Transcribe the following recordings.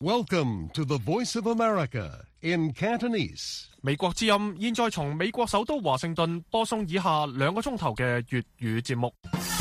Welcome to the Voice of America in Cantonese. 美國之音現在從美國首都華盛頓播送以下2個鐘頭嘅粵語節目。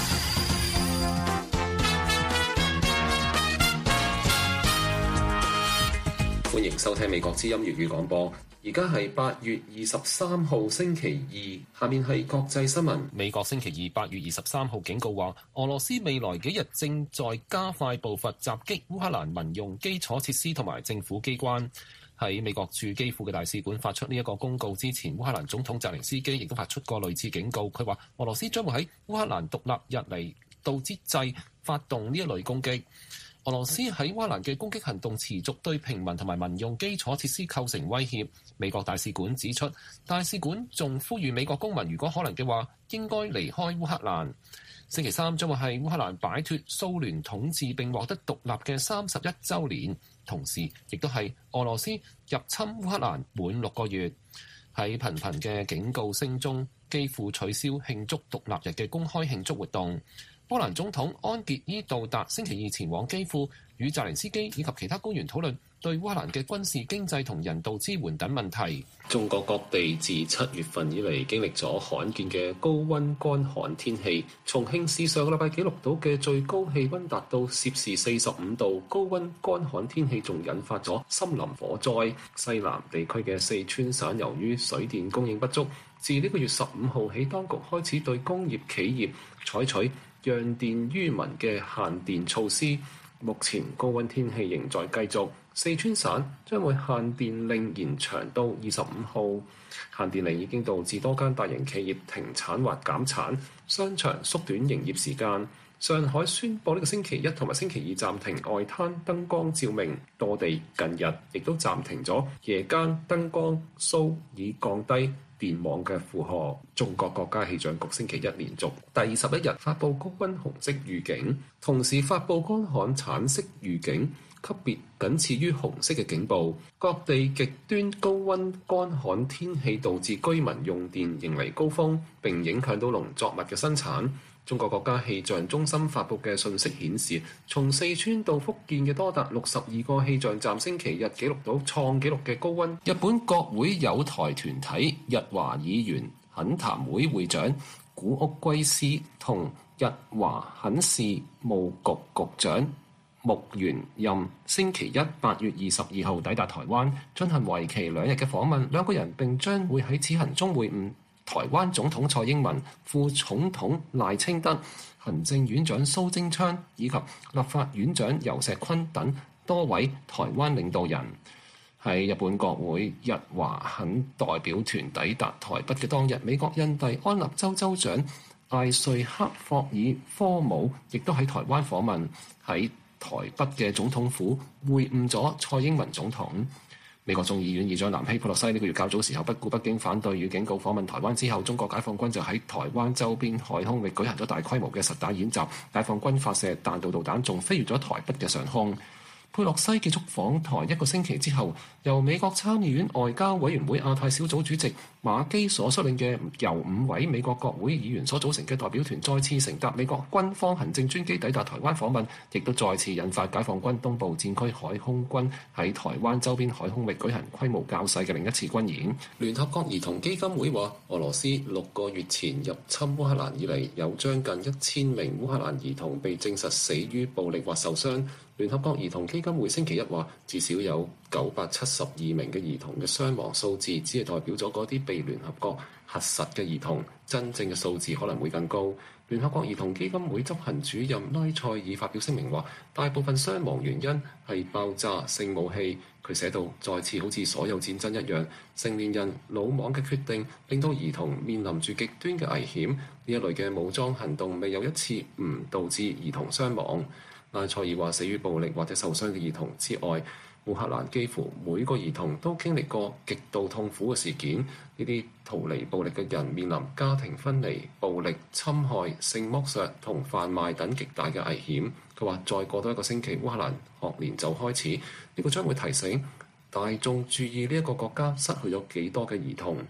歡迎收聽美國之音粵語廣播。而家係8月23號星期二，下面係國際新聞。美國星期二8月23號警告話，俄羅斯未來幾日正在加快步伐襲擊烏克蘭民用基礎設施同埋政府機關。喺美國駐基輔嘅大使館發出呢一個公告之前，烏克蘭總統澤連斯基亦都發出過類似警告。佢話俄羅斯將會喺烏克蘭獨立日嚟到之際發動呢一類攻擊。俄羅斯喺烏克蘭嘅攻擊行動持續對平民同埋民用基礎設施構成威脅。美國大使館指出，大使館仲呼籲美國公民如果可能嘅話，應該離開烏克蘭。星期三將會係烏克蘭擺脱蘇聯統治並獲得獨立嘅31週年，同時亦都係俄羅斯入侵烏克蘭滿6個月。喺頻頻嘅警告聲中，幾乎取消慶祝獨立日嘅公開慶祝活動。波蘭總統安傑伊杜達星期二前往基輔，與澤連斯基以及其他官員討論對烏克蘭嘅軍事、經濟同人道支援等問題。中國各地自7月份以嚟經歷咗罕見嘅高溫乾寒天氣，重慶市上個禮拜記錄到嘅最高氣溫達到攝氏45度，高溫乾寒天氣仲引發咗森林火災。西南地區嘅四川省由於水電供應不足，自呢個月15號起，當局開始對工業企業採取讓電於民嘅限電措施。目前高溫天氣仍在繼續，四川省將會限電令延長到25號。限電令已經導致多間大型企業停產或減產，商場縮短營業時間。上海宣布呢個星期一同埋星期二暫停外灘燈光照明，多地近日亦都暫停咗夜間燈光 show 以降低電網嘅負荷。中國國家氣象局星期一連續第21日發布高溫紅色預警，同時發布乾旱橙色預警，級別僅次於紅色嘅警報。各地極端高溫乾旱天氣導致居民用電迎嚟高峰，並影響到農作物嘅生產。中國國家氣象中心發布嘅信息顯示，從四川到福建嘅多達62個氣象站星期日記錄到創紀錄嘅高溫。日本國會友台團體日華議員懇談會會長古屋圭司同日華懇事務局局長木原任星期一8月22號抵達台灣，進行為期2日嘅訪問。兩個人並將會喺此行中會晤台灣總統蔡英文、副總統賴清德、行政院長蘇貞昌以及立法院長游錫堃等多位台灣領導人。喺日本國會日華懇代表團抵達台北嘅當日，美國印第安納州州長艾瑞克霍爾科姆亦都喺台灣訪問，喺台北嘅總統府會晤咗蔡英文總統。美國眾議院議長南希佩洛西呢個月較早時候不顧北京反對與警告訪問台灣之後，中國解放軍就喺台灣周邊海空域舉行咗大規模嘅實彈演習，解放軍發射彈道導彈仲飛越咗台北嘅上空。佩洛西結束訪台1個星期之後，由美國參議院外交委員會亞太小組主席馬基所率領嘅由5位美國國會議員所組成嘅代表團再次乘搭美國軍方行政專機抵達台灣訪問，亦都再次引發解放軍東部戰區海空軍喺台灣周邊海空域舉行規模較細嘅另一次軍演。聯合國兒童基金會話，俄羅斯6個月前入侵烏克蘭以嚟，有將近1000名烏克蘭兒童被證實死於暴力或受傷。聯合國兒童基金會星期一話，至少有972名嘅兒童嘅傷亡數字，只係代表咗嗰啲被聯合國核實嘅兒童，真正嘅數字可能會更高。聯合國兒童基金會執行主任拉塞爾發表聲明話，大部分傷亡原因係爆炸性武器。佢寫道，再次好似所有戰爭一樣，成年人魯莽嘅決定令到兒童面臨住極端嘅危險。呢一類嘅武裝行動未有一次唔導致兒童傷亡。拉塞爾話，死於暴力或者受傷嘅兒童之外，烏克蘭幾乎每個兒童都經歷過極度痛苦嘅事件。呢啲逃離暴力嘅人面臨家庭分離、暴力侵害、性剝削同販賣等極大嘅危險。佢話，再過多1個星期，烏克蘭學年就開始，呢個將會提醒大眾注意呢一個國家失去咗幾多嘅兒童。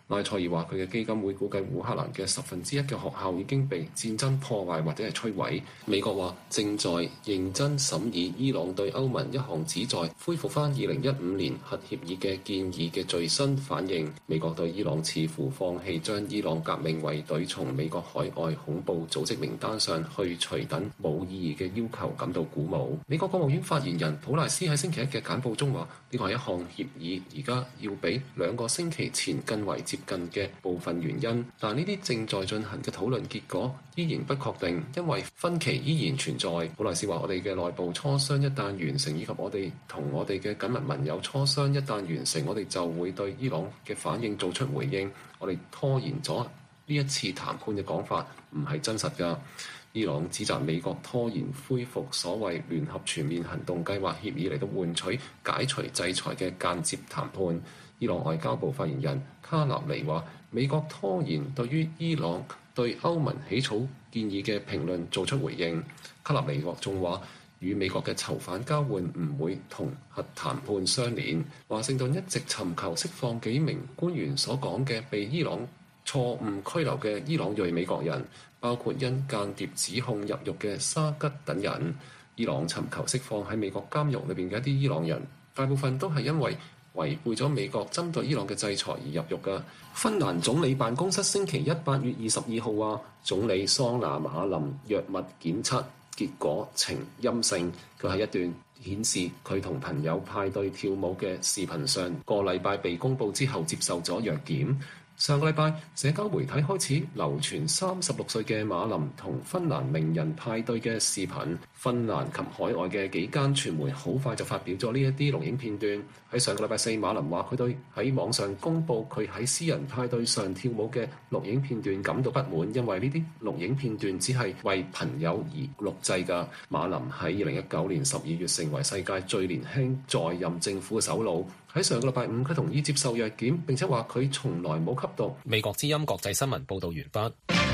埃塞爾話佢嘅基金會估計烏克蘭嘅1/10嘅學校已經被戰爭破壞或者係摧毀。美國話正在認真審議伊朗對歐盟一項旨在恢復翻2015年核協議嘅建議嘅最新反應。美國對伊朗似乎放棄將伊朗革命衛隊從美國海外恐怖組織名單上去除等冇意義嘅要求感到鼓舞。美國國務院發言人普賴斯喺星期一嘅簡報中話：呢個係一項協議，而家要比2個星期前更為接近嘅部分原因，但呢啲正在進行嘅討論結果依然不確定，因為分歧依然存在。普萊斯話：我哋嘅內部磋商一旦完成，以及我哋同我哋嘅緊密盟友磋商一旦完成，我哋就會對伊朗嘅反應做出回應。我哋拖延咗呢一次談判嘅講法唔係真實㗎。伊朗指責美國拖延恢復所謂聯合全面行動計劃協議嚟到換取解除制裁嘅間接談判。伊朗外交部發言人卡納尼話：美國拖延對於伊朗對歐盟起草建議嘅評論做出回應。卡納尼仲話：與美國嘅囚犯交換唔會同核談判相連。華盛頓一直尋求釋放幾名官員所講嘅被伊朗錯誤拘留嘅伊朗裔美國人，包括因間諜指控入獄嘅沙吉等人。伊朗尋求釋放喺美國監獄裏邊嘅一啲伊朗人，大部分都係因為違背咗美國針對伊朗嘅制裁而入獄㗎。芬蘭總理辦公室星期一8月22號話，總理桑拿馬林藥物檢測結果呈陰性。佢喺一段顯示佢同朋友派對跳舞嘅視頻上個禮拜被公佈之後接受咗藥檢。上個禮拜，社交媒體開始流傳36歲嘅馬林同芬蘭名人派對嘅視頻。芬蘭及海外嘅幾間傳媒好快就發表咗呢一啲錄影片段。喺上個禮拜4，馬林話佢對喺網上公佈佢喺私人派對上跳舞嘅錄影片段感到不滿，因為呢啲錄影片段只係為朋友而錄製㗎。馬林喺2019年12月成為世界最年輕在任政府嘅首腦。喺上個禮拜5，佢同意接受藥檢，並且話佢從來冇吸毒。美國之音國際新聞報導完畢。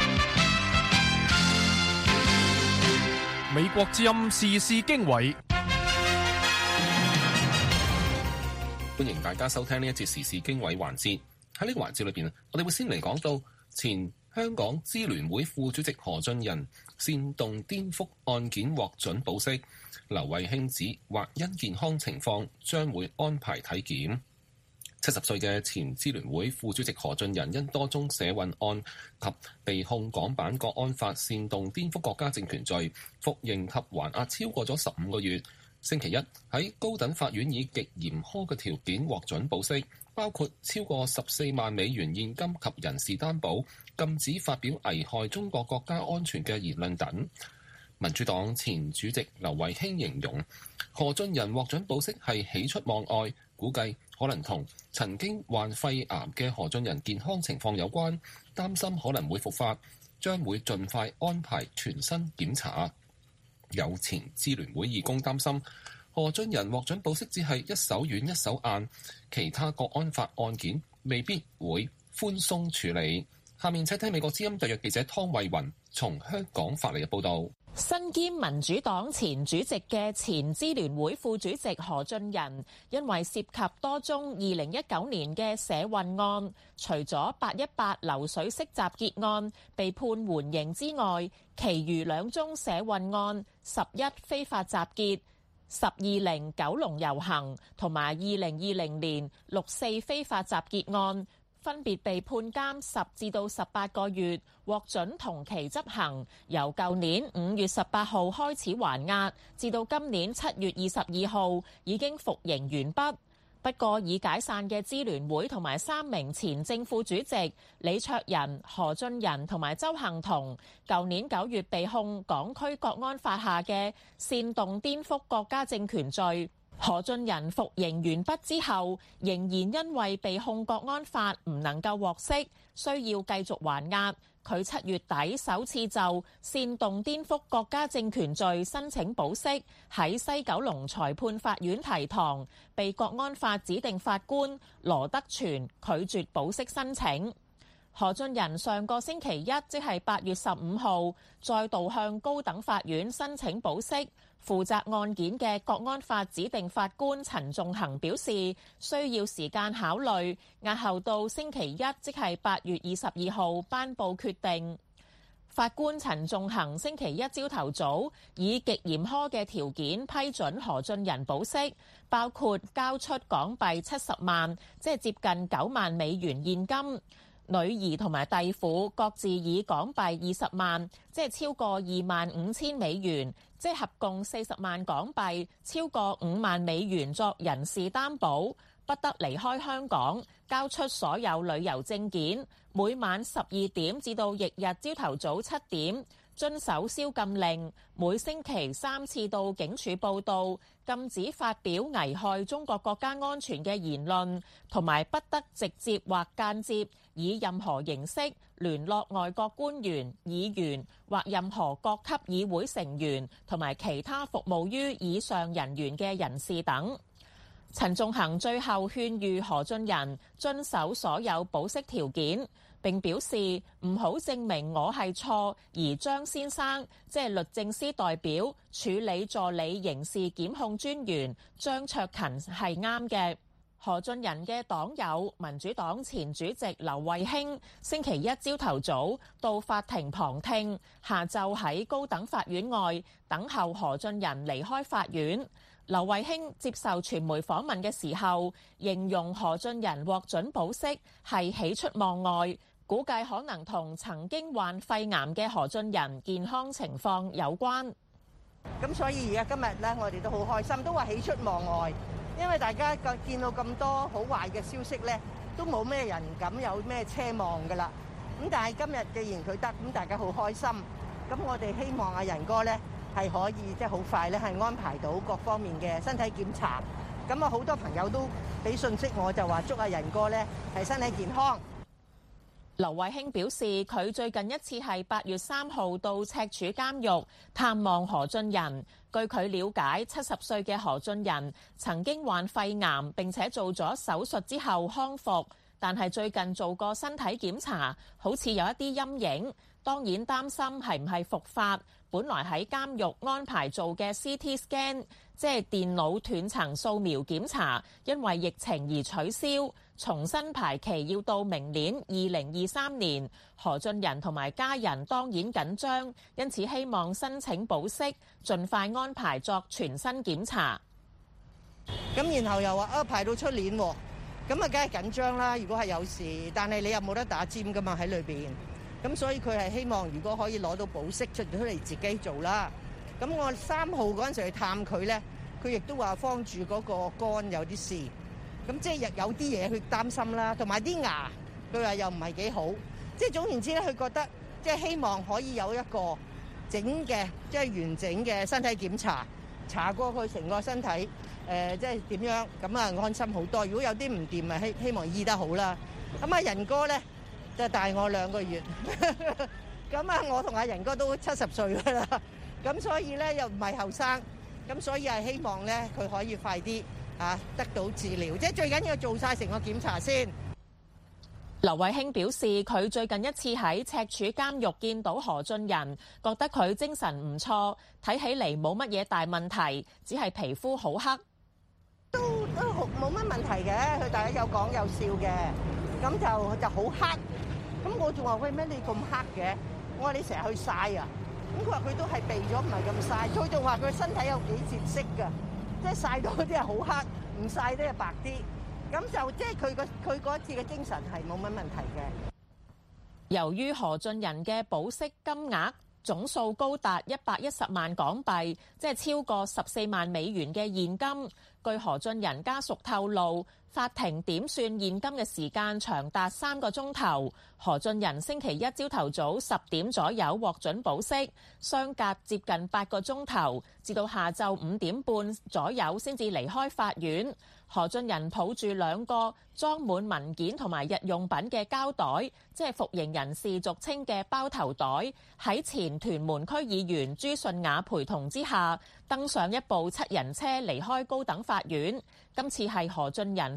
美國之音時事經緯， 歡迎大家收聽呢一節時事經緯環節。喺呢個環節裏邊，我哋會先嚟講到前香港支聯會副主席何俊仁煽動顛覆案件獲准保釋。劉慧卿指或因健康情況將會安排體檢。70歲嘅前支聯會副主席何俊仁因多宗社運案及被控港版國安法煽動顛覆國家政權罪，服刑及還押超過咗15個月。星期一喺高等法院以極嚴苛嘅條件獲准保釋，包括超過14萬美元現金及人事擔保，禁止發表危害中國國家安全嘅言論等。民主黨前主席劉慧卿形容何俊仁獲准保釋係喜出望外，估計可能同曾經患肺癌嘅何俊仁健康情況有關，擔心可能會復發，將會盡快安排全身檢查。有前支聯會義工擔心何俊仁獲准保釋只係一手軟一手硬，其他國安法案件未必會寬鬆處理。下面請聽美國之音特約記者湯慧雲從香港發嚟嘅報導。 身兼民主黨前主席嘅前支聯會副主席何俊仁，因為涉及多宗2019年嘅社運案，除咗818流水式集結案被判緩刑之外，其餘2宗社運案11非法集結、12.0九龍遊行同埋2020年6.4非法集結案，分別被判監10至到18個月，獲准同期執行，由舊年5月18號開始還押，至到今年7月22號已經服刑完畢。不過已解散嘅支聯會同埋3名前正副主席李卓人、何俊仁同埋鄒幸彤，舊年9月被控港區國安法下嘅煽動顛覆國家政權罪。何俊仁服刑完畢之後，仍然因為被控國安法唔能夠獲釋，需要繼續還押。佢7月底首次就煽動顛覆國家政權罪申請保釋，喺西九龍裁判法院提堂，被國安法指定法官羅德全拒絕保釋申請。 何俊仁上個星期一，即係8月15號，再度向高等法院申請保釋。負責案件嘅國安法指定法官陳仲衡表示，需要時間考慮，押後到星期一，即係8月22號頒布決定。法官陳仲衡星期一朝頭早以極嚴苛嘅條件批准何俊仁保釋，包括交出港幣70萬，即係接近9萬美元現金。女兒同埋弟婦各自以港幣20萬，即係超過25,000美元，即係合共40萬港幣，超過5萬美元作人事擔保，不得離開香港，交出所有旅遊證件，每晚12點至到翌日朝頭早7點，遵守宵禁令，每星期3次到警署報到，禁止發表危害中國國家安全嘅言論，同埋不得直接或間接以任何形式聯絡外國官員、議員或任何各級議會成員同埋其他服務於以上人員嘅人士等。陳仲衡最後勸喻何俊仁遵守所有保釋條件，並表示唔好證明我係錯，而張先生即係律政司代表處理助理刑事檢控專員張卓勤係啱嘅。何俊仁嘅黨友民主黨前主席劉慧卿星期一朝頭早到法庭旁聽，下晝喺高等法院外等候何俊仁離開法院。劉慧卿接受傳媒訪問嘅時候，形容何俊仁獲准保釋係喜出望外，估計可能同曾經患肺癌嘅何俊仁健康情況有關。 咁所以而家今日咧，我哋都好開心，都話喜出望外。因為大家見到咁多好壞嘅消息咧，都冇咩人敢有咩奢望㗎啦。咁但係今日既然佢得，咁大家好開心。咁我哋希望阿仁哥咧係可以即係好快咧係安排到各方面嘅身體檢查。咁啊好多朋友都俾信息我，就話祝阿仁哥咧係身體健康。 劉慧卿表示，佢最近一次係8月3號到赤柱監獄探望何俊仁。據佢了解，70歲嘅何俊仁曾經患肺癌，並且做咗手術之後康復，但係最近做過身體檢查，好似有一啲陰影。當然擔心係唔係復發。本來喺監獄安排做嘅 CT scan， 即係電腦斷層掃描檢查，因為疫情而取消，重新排期要到明年2023年。何俊仁同埋家人當然緊張，因此希望申請保釋，盡快安排作全身檢查。 咁然後又話排到出年喎，咁啊梗係緊張啦。如果係有事，但係你又冇得打尖㗎嘛喺裏邊。咁所以佢係希望如果可以攞到保釋出嚟自己做啦。咁我3號嗰陣時去探佢咧，佢亦都話慌住嗰個肝有啲事，咁即係有啲嘢佢擔心啦，同埋啲牙佢話又唔係幾好，即係總言之咧，佢覺得即係希望可以有一個整嘅即係完整嘅身體檢查，查過佢成個身體即係點樣，咁啊安心好多。如果有啲唔掂啊，希望醫得好啦。咁啊仁哥咧就大我2個月，咁啊我同阿仁哥都70歲㗎啦，咁所以咧又唔係後生，咁所以係希望咧佢可以快啲得到治療，即係最緊要做晒成個檢查先。 劉慧卿表示，佢最近一次喺赤柱監獄見到何俊仁，覺得佢精神唔錯，睇起嚟冇乜嘢大問題，只係皮膚好黑。 都冇乜問題嘅，佢大家有講有笑嘅，咁就好黑。咁我仲話喂，咩你咁黑嘅？我話你成日去曬啊！咁佢話佢都係避咗，唔係咁曬。佢仲話佢身體有幾節色㗎，即係曬到啲係好黑，唔曬啲係白啲。咁就即係佢嗰次嘅精神係冇乜問題嘅。 由於何俊仁嘅保釋金額總數高達110萬港幣，即係超過14萬美元嘅現金。據何俊仁家屬透露，法庭點算現金嘅時間長達3個鐘頭。何俊仁星期一朝頭早10點左右獲准保釋，相隔接近8個鐘頭，至到下晝5點半左右先至離開法院。何俊仁抱住2個裝滿文件同埋日用品嘅膠袋，即係服刑人士俗稱嘅包頭袋，喺前屯門區議員朱順雅陪同之下，登上一部7人車離開高等法院。今次係何俊仁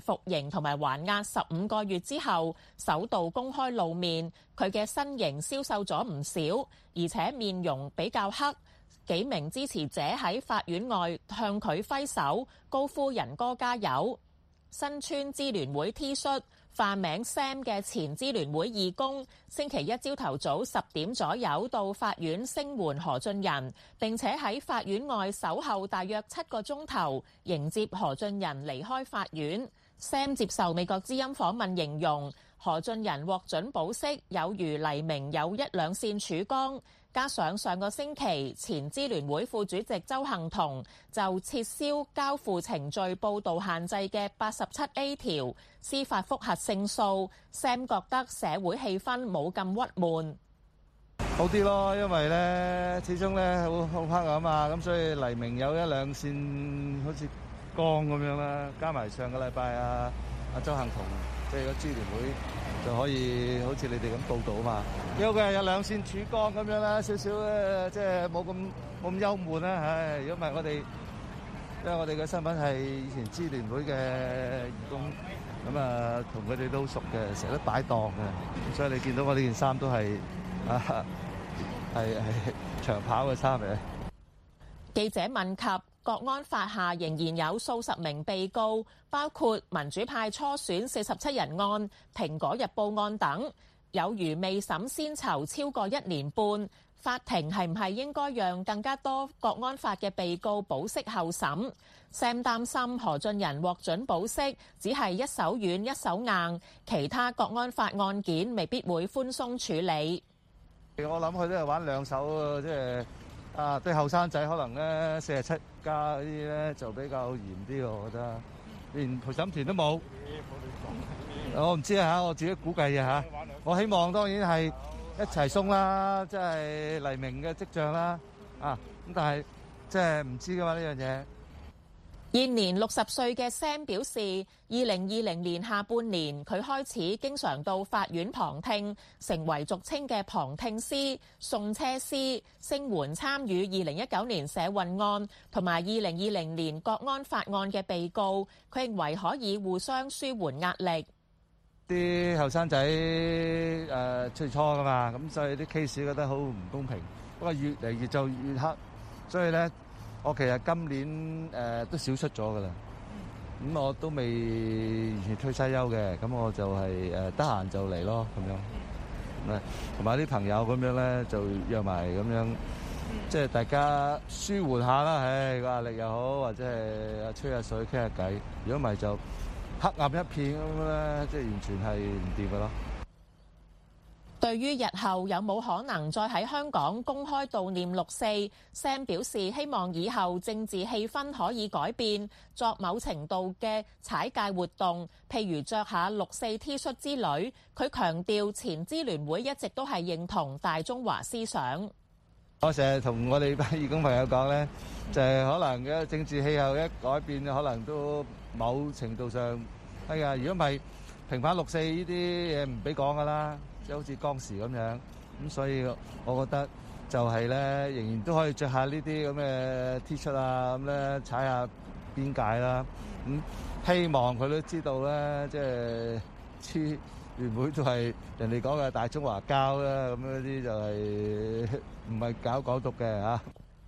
服刑同埋還押15個月之後，首度公開露面。佢嘅身形消瘦咗唔少，而且面容比較黑。幾名支持者喺法院外向佢揮手，高呼仁哥加油。身穿支聯會 T 恤化名 Sam 嘅前支聯會義工，星期一朝頭早10點左右到法院聲援何俊仁，並且喺法院外守候大約7個鐘頭，迎接何俊仁離開法院。Sam 接受美國之音訪問形容，何俊仁獲准保釋有如黎明有1-2線曙光。加上上個星期前支聯會副主席鄒幸彤就撤銷交付程序報導限制嘅87A 條司法覆核勝訴， Sam 覺得社會氣氛冇咁鬱悶， 好啲咯，因為咧始終咧好黑暗啊，咁所以黎明有1-2線好似光咁樣啦，加埋上個禮拜阿鄒幸彤即係個支聯會就可以好似你哋咁報導啊嘛，有2線曙光咁樣啦，少少即係冇咁憂悶啦。唉，如果唔係因為我哋嘅身份係以前支聯會嘅義工，咁啊同佢哋都好熟嘅，成日都擺檔嘅，所以你見到我呢件衫都係長跑嘅衫嚟。 記者問及國安法下仍然有數十名被告，包括民主派初選47人案、蘋果日報案等，有如未審先囚超過1年半，法庭係唔係應該讓更加多國安法嘅被告保釋候審？Sam 擔心何俊仁獲准保釋只係一手軟一手硬，其他國安法案件未必會寬鬆處理。 我諗佢都係玩兩手，即係對後生仔可能咧47加嗰啲咧就比較嚴啲，我覺得連陪審團都冇。我唔知啊，我自己估計啊，我希望當然係一齊鬆啦，即係黎明嘅跡象啦。咁但係即係唔知噶嘛呢樣嘢。 現年60歲嘅 Sam 表示，2020年下半年佢開始經常到法院旁聽，成為俗稱嘅旁聽師、送車師，聲援參與2019年社運案同埋2020年國安法案嘅被告。佢認為可以互相舒緩壓力。 啲後生仔最初噶嘛，咁所以啲 case 覺得好唔公平，不過越嚟越就越黑，所以咧。我其實今年都少出咗噶啦，咁我都未完全退晒休嘅，咁我就係得閒就嚟咯咁樣，同埋啲朋友咁樣咧就約埋咁樣，即係大家舒緩下啦，唉個壓力又好，或者係吹下水傾下偈，如果唔係就黑暗一片咁咧，即係完全係唔掂噶咯。 對於日後有冇可能再喺香港公開悼念6·4 ，Sam 表示希望以後政治氣氛可以改變，作某程度嘅踩界活動，譬如着下6·4 T 恤之類。佢強調前支聯會一直都係認同大中華思想。 我成日同我哋班義工朋友講咧，就係可能嘅政治氣候一改變，可能都某程度上如果唔係平反6·4呢啲嘢唔俾講噶啦。即係好似當時咁樣，咁所以我覺得就係咧，仍然都可以着下呢啲咁嘅 T 恤啊，咁咧踩下邊界啦。咁希望佢都知道咧，即係支聯會都係人哋講嘅大中華膠啦，咁嗰啲就係唔係搞港獨嘅嚇。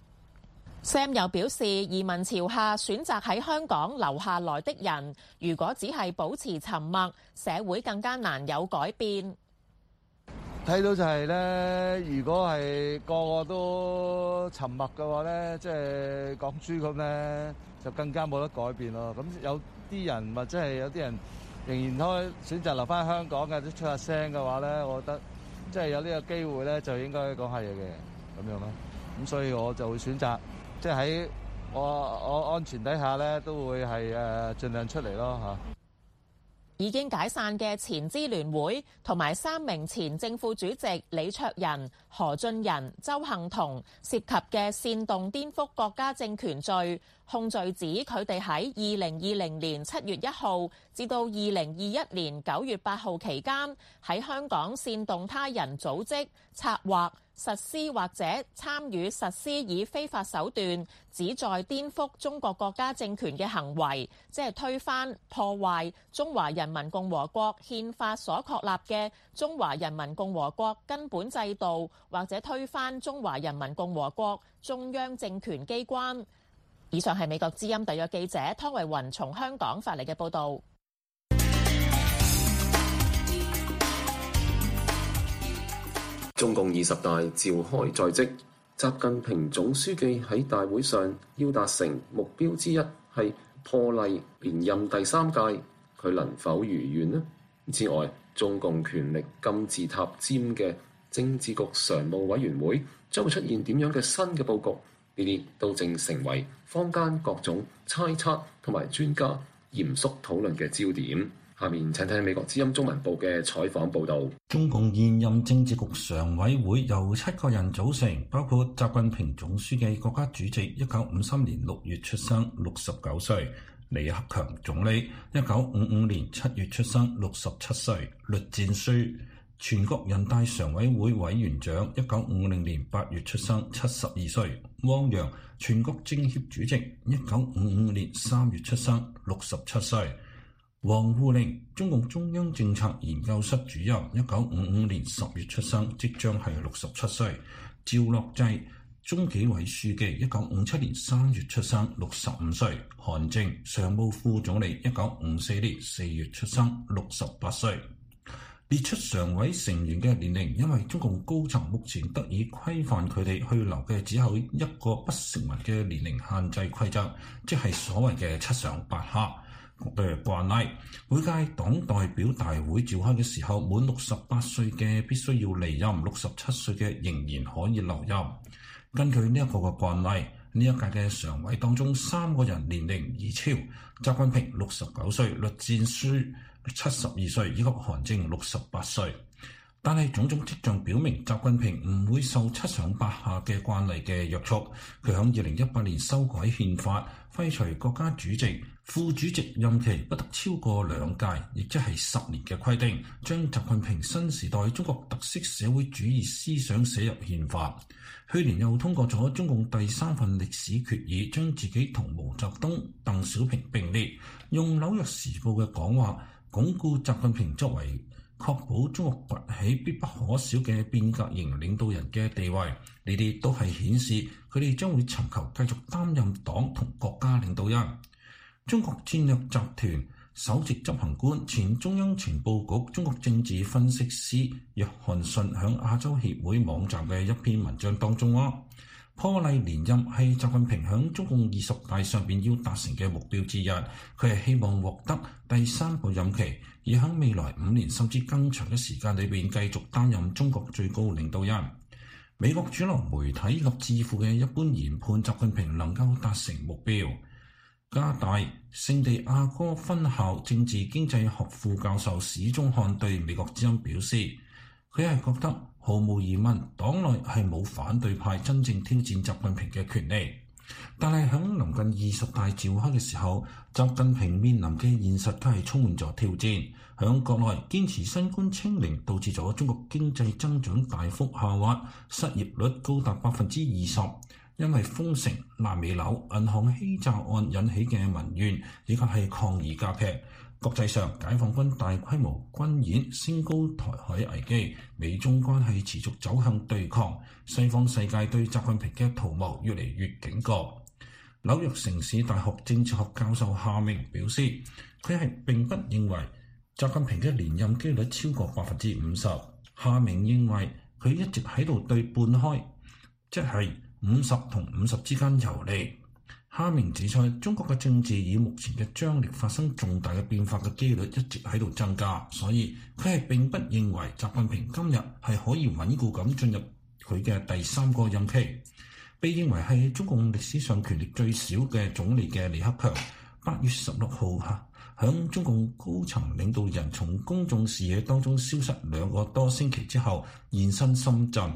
Sam 又表示，移民潮下選擇喺香港留下來的人，如果只係保持沉默，社會更加難有改變。 睇到就係咧，如果係個個都沉默嘅話咧，即係港豬咁咧，就更加冇得改變咯。咁有啲人或者係有啲人仍然選擇留翻香港嘅，都出下聲嘅話咧，我覺得即係有呢個機會咧，就應該講下嘢嘅咁樣咯。咁所以我就會選擇即係喺我安全底下咧，都會係盡量出嚟咯嚇。 已經解散嘅前支聯會同埋3名前正副主席李卓人、何俊仁、鄒幸彤涉及嘅煽動顛覆國家政權罪， 控罪指佢哋喺2020年7月1號至到2021年9月8號期間，喺香港煽動他人組織、策劃、實施或者參與實施以非法手段旨在顛覆中國國家政權嘅行為，即係推翻、破壞中華人民共和國憲法所確立嘅中華人民共和國根本制度，或者推翻中華人民共和國中央政權機關。以上係美國之音特約記者湯慧雲從香港發嚟嘅報導。 中共20大召開在即，習近平總書記喺大會上要達成目標之一係破例連任第3屆，佢能否如願呢？之外，中共權力金字塔尖嘅政治局常務委員會將會出現點樣嘅新嘅佈局？呢啲都正成為坊間各種猜測同埋專家嚴肅討論嘅焦點。下面請聽美國之音中文部嘅採訪報導。 中共現任政治局常委會由7個人組成，包括習近平總書記、國家主席，1953年6月出生，69歲；李克強總理，1955年7月出生，67歲；栗戰書，全國人大常委會委員長，1950年8月出生，72歲；汪洋，全國政協主席，1955年3月出生，67歲；王滬寧，中共中央政策研究室主任，1955年10月出生，即將係67歲；趙樂際，中紀委書記，1957年3月出生，65歲；韓正，常務副總理，1954年4月出生，68歲。列出常委成員嘅年齡，因為中共高層目前得以規範佢哋去留嘅只有一個不成文嘅年齡限制規則，即係所謂嘅7上8下嘅慣例。每屆黨代表大會召開嘅時候，滿68歲嘅必須要離任，67歲嘅仍然可以留任。根據呢一個嘅慣例，呢一屆嘅常委當中3個人年齡已超，習近平69歲，栗戰書72歲，以及韓正68歲。但係種種跡象表明，習近平唔會受7上8下嘅慣例嘅約束。佢喺2018年修改憲法，廢除國家主席、副主席任期不得超過2屆，亦即係10年嘅規定，將習近平新時代中國特色社會主義思想寫入憲法。去年又通過咗中共第3份歷史決議，將自己同毛澤東、鄧小平並列，用紐約時報嘅講話，鞏固習近平作為確保中國崛起必不可少嘅變革型領導人嘅地位。呢啲都係顯示佢哋將會尋求繼續擔任黨同國家領導人。中國戰略集團首席執行官、前中央情報局中國政治分析師約翰遜喺亞洲協會網站嘅一篇文章當中話，破例連任係習近平喺中共20大上邊要達成嘅目標之一。佢係希望獲得第3個任期，而喺未來5年甚至更長嘅時間裏邊繼續擔任中國最高領導人。美國主流媒體以及智庫嘅一般研判，習近平能夠達成目標。加大聖地亞哥分校政治經濟學副教授史宗漢對美國之音表示，佢係覺得毫無疑問，黨內係冇反對派真正挑戰習近平嘅權利。但係喺臨近20大召開嘅時候，習近平面臨嘅現實都係充滿咗挑戰。喺國內堅持新冠清零，導致咗中國經濟增長大幅下滑，失業率高達20%。因為封城、爛尾樓、銀行欺詐案引起嘅民怨，以及係抗議加劇。國際上，解放軍大規模軍演升高台海危機，美中關係持續走向對抗，西方世界對習近平嘅圖謀越嚟越警覺。紐約城市大學政治學教授夏明表示，佢係並不認為習近平嘅連任機率超過50%。夏明認為佢一直喺度對半開，即係50同50之間遊離。夏明指出，中國嘅政治以目前嘅張力發生重大嘅變化嘅機率一直喺度增加，所以佢係並不認為習近平今日係可以穩固咁進入佢嘅第3個任期。被認為係中共歷史上權力最少嘅總理嘅李克強，8月16號響中共高層領導人從公眾視野當中消失2個多星期之後現身深圳。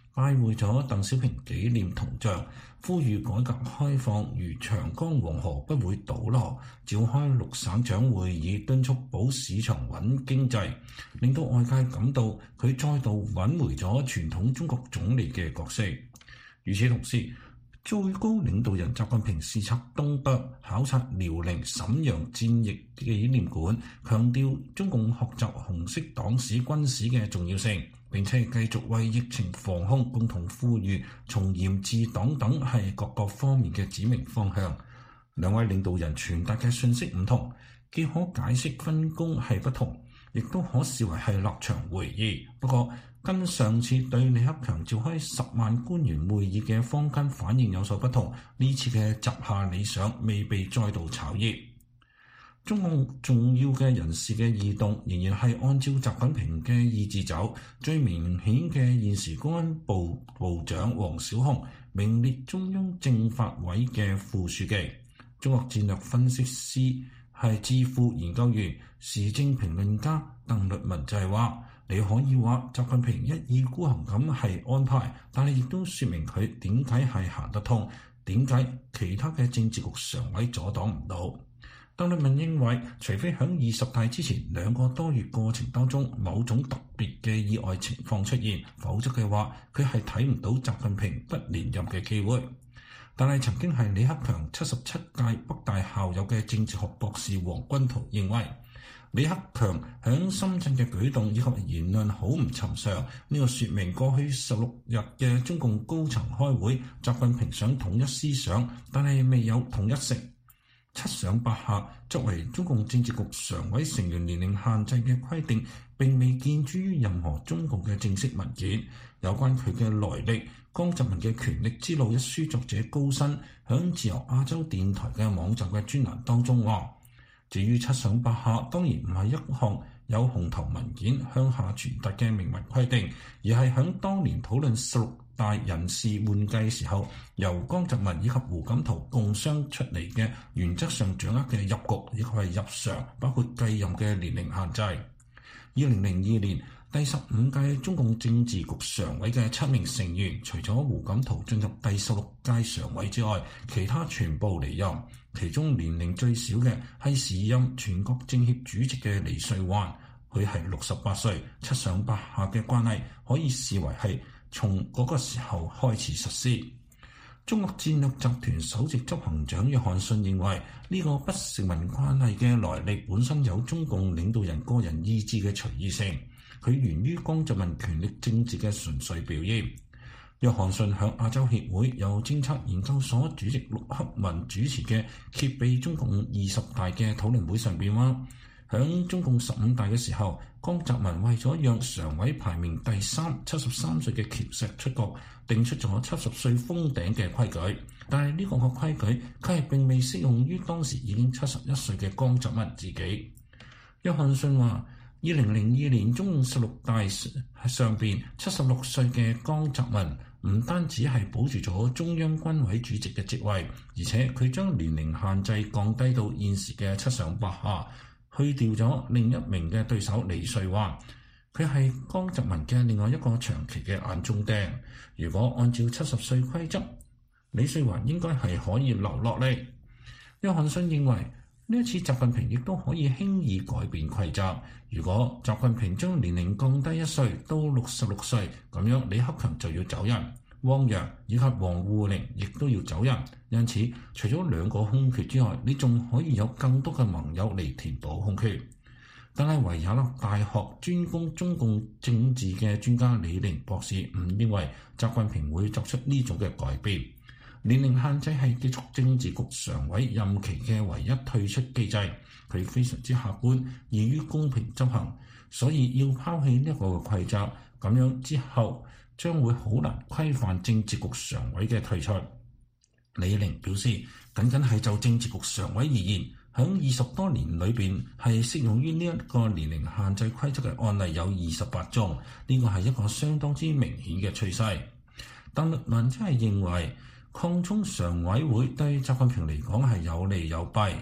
拜會咗鄧小平紀念銅像，呼籲改革開放如長江黃河不會倒落，召開6省長會議，敦促保市場穩經濟，令到外界感到佢再度揾回咗傳統中國總理嘅角色。與此同時，最高領導人習近平視察東北，考察遼寧瀋陽戰役紀念館，強調中共學習紅色黨史軍史嘅重要性，並且繼續為疫情防控共同呼籲從嚴治黨等係各個方面嘅指明方向。兩位領導人傳達嘅信息唔同，既可解釋分工係不同，亦都可視為係立場會議。不過，跟上次對李克強召開10萬官員會議嘅坊間反應有所不同，呢次嘅習下理想未被再度炒熱。中共重要嘅人事嘅異動仍然係按照習近平嘅意志走。最明顯嘅現時公安部部長王小洪名列中央政法委嘅副書記。中國戰略分析師係智庫研究員、時政評論家鄧律文就係話，你可以話習近平一意孤行咁係安排，但係亦都說明佢點解係行得通，點解其他嘅政治局常委阻擋唔到。鄧律文認為，除非喺20大之前2個多月過程當中某種特別嘅意外情況出現，否則嘅話佢係睇唔到習近平不連任嘅機會。但係曾經係李克強77屆北大校友嘅政治學博士黃君濤認為，李克強喺深圳嘅舉動以及言論好唔尋常，呢個說明過去16日嘅中共高層開會，習近平想統一思想，但係未有統一成。7上8下，作為中共政治局常委成員年齡限制嘅規定並未見諸於任何中共嘅正式文件。有關佢嘅來歷，江澤民嘅權力之路一書作者高新響自由亞洲電台嘅網站嘅專欄當中話，至於7上8下當然唔係一項有紅頭文件向下傳達嘅明文規定，而係響當年討論16大人事換屆時候，由江澤民以及胡錦濤共商出嚟嘅原則上掌握嘅入局以及係入常，包括繼任嘅年齡限制。2002年第15屆中共政治局常委嘅7名成員，除咗胡錦濤進入第16屆常委之外，其他全部離任。其中年齡最少嘅係時任全國政協主席嘅李瑞環，佢係68歲。7上8下嘅關係可以視為係從嗰個時候開始實施。中國戰略集團首席執行長約翰遜認為，呢個不成文關係嘅來歷本身有中共領導人個人意志嘅隨意性，佢源於江澤民權力政治嘅純粹表現。約翰遜向亞洲協會由政策研究所主席陸克文主持嘅揭秘中共20大嘅討論會上邊話，響中共15大嘅時候，江澤民為咗讓常委排名第3、73歲嘅喬石出局，定出咗70歲封頂嘅規矩。但係呢個規矩佢係並未適用於當時已經71歲嘅江澤民自己。約翰遜話，2002年中共16大上邊76歲嘅江澤民唔單止係保住咗中央軍委主席嘅職位，而且佢將年齡限制降低到現時嘅7上8下，去掉咗另一名嘅對手李瑞環，佢係江澤民嘅另外一個長期嘅眼中釘。如果按照70歲規則，李瑞環應該係可以留落嚟。約翰遜認為呢一次習近平亦都可以輕易改變規則。如果習近平將年齡降低1歲到66歲，咁樣李克強就要走人，汪洋以及王滬寧亦都要走人。因此，除咗2個空缺之外，你仲可以有更多嘅盟友嚟填補空缺。但係維也納大學專攻中共政治嘅專家李寧博士唔認為習近平會作出呢種嘅改變。年齡限制係結束政治局常委任期嘅唯一退出機制，佢非常之客觀，易於公平執行，所以要拋棄呢一個規則，咁樣之後將會好難規範政治局常委嘅退出。李寧表示，僅僅係就政治局常委而言，響20多年裏邊係適用於呢一個年齡限制規則嘅案例有28宗，呢個係一個相當之明顯嘅趨勢。鄧律文真係認為擴充常委會對習近平嚟講係有利有弊。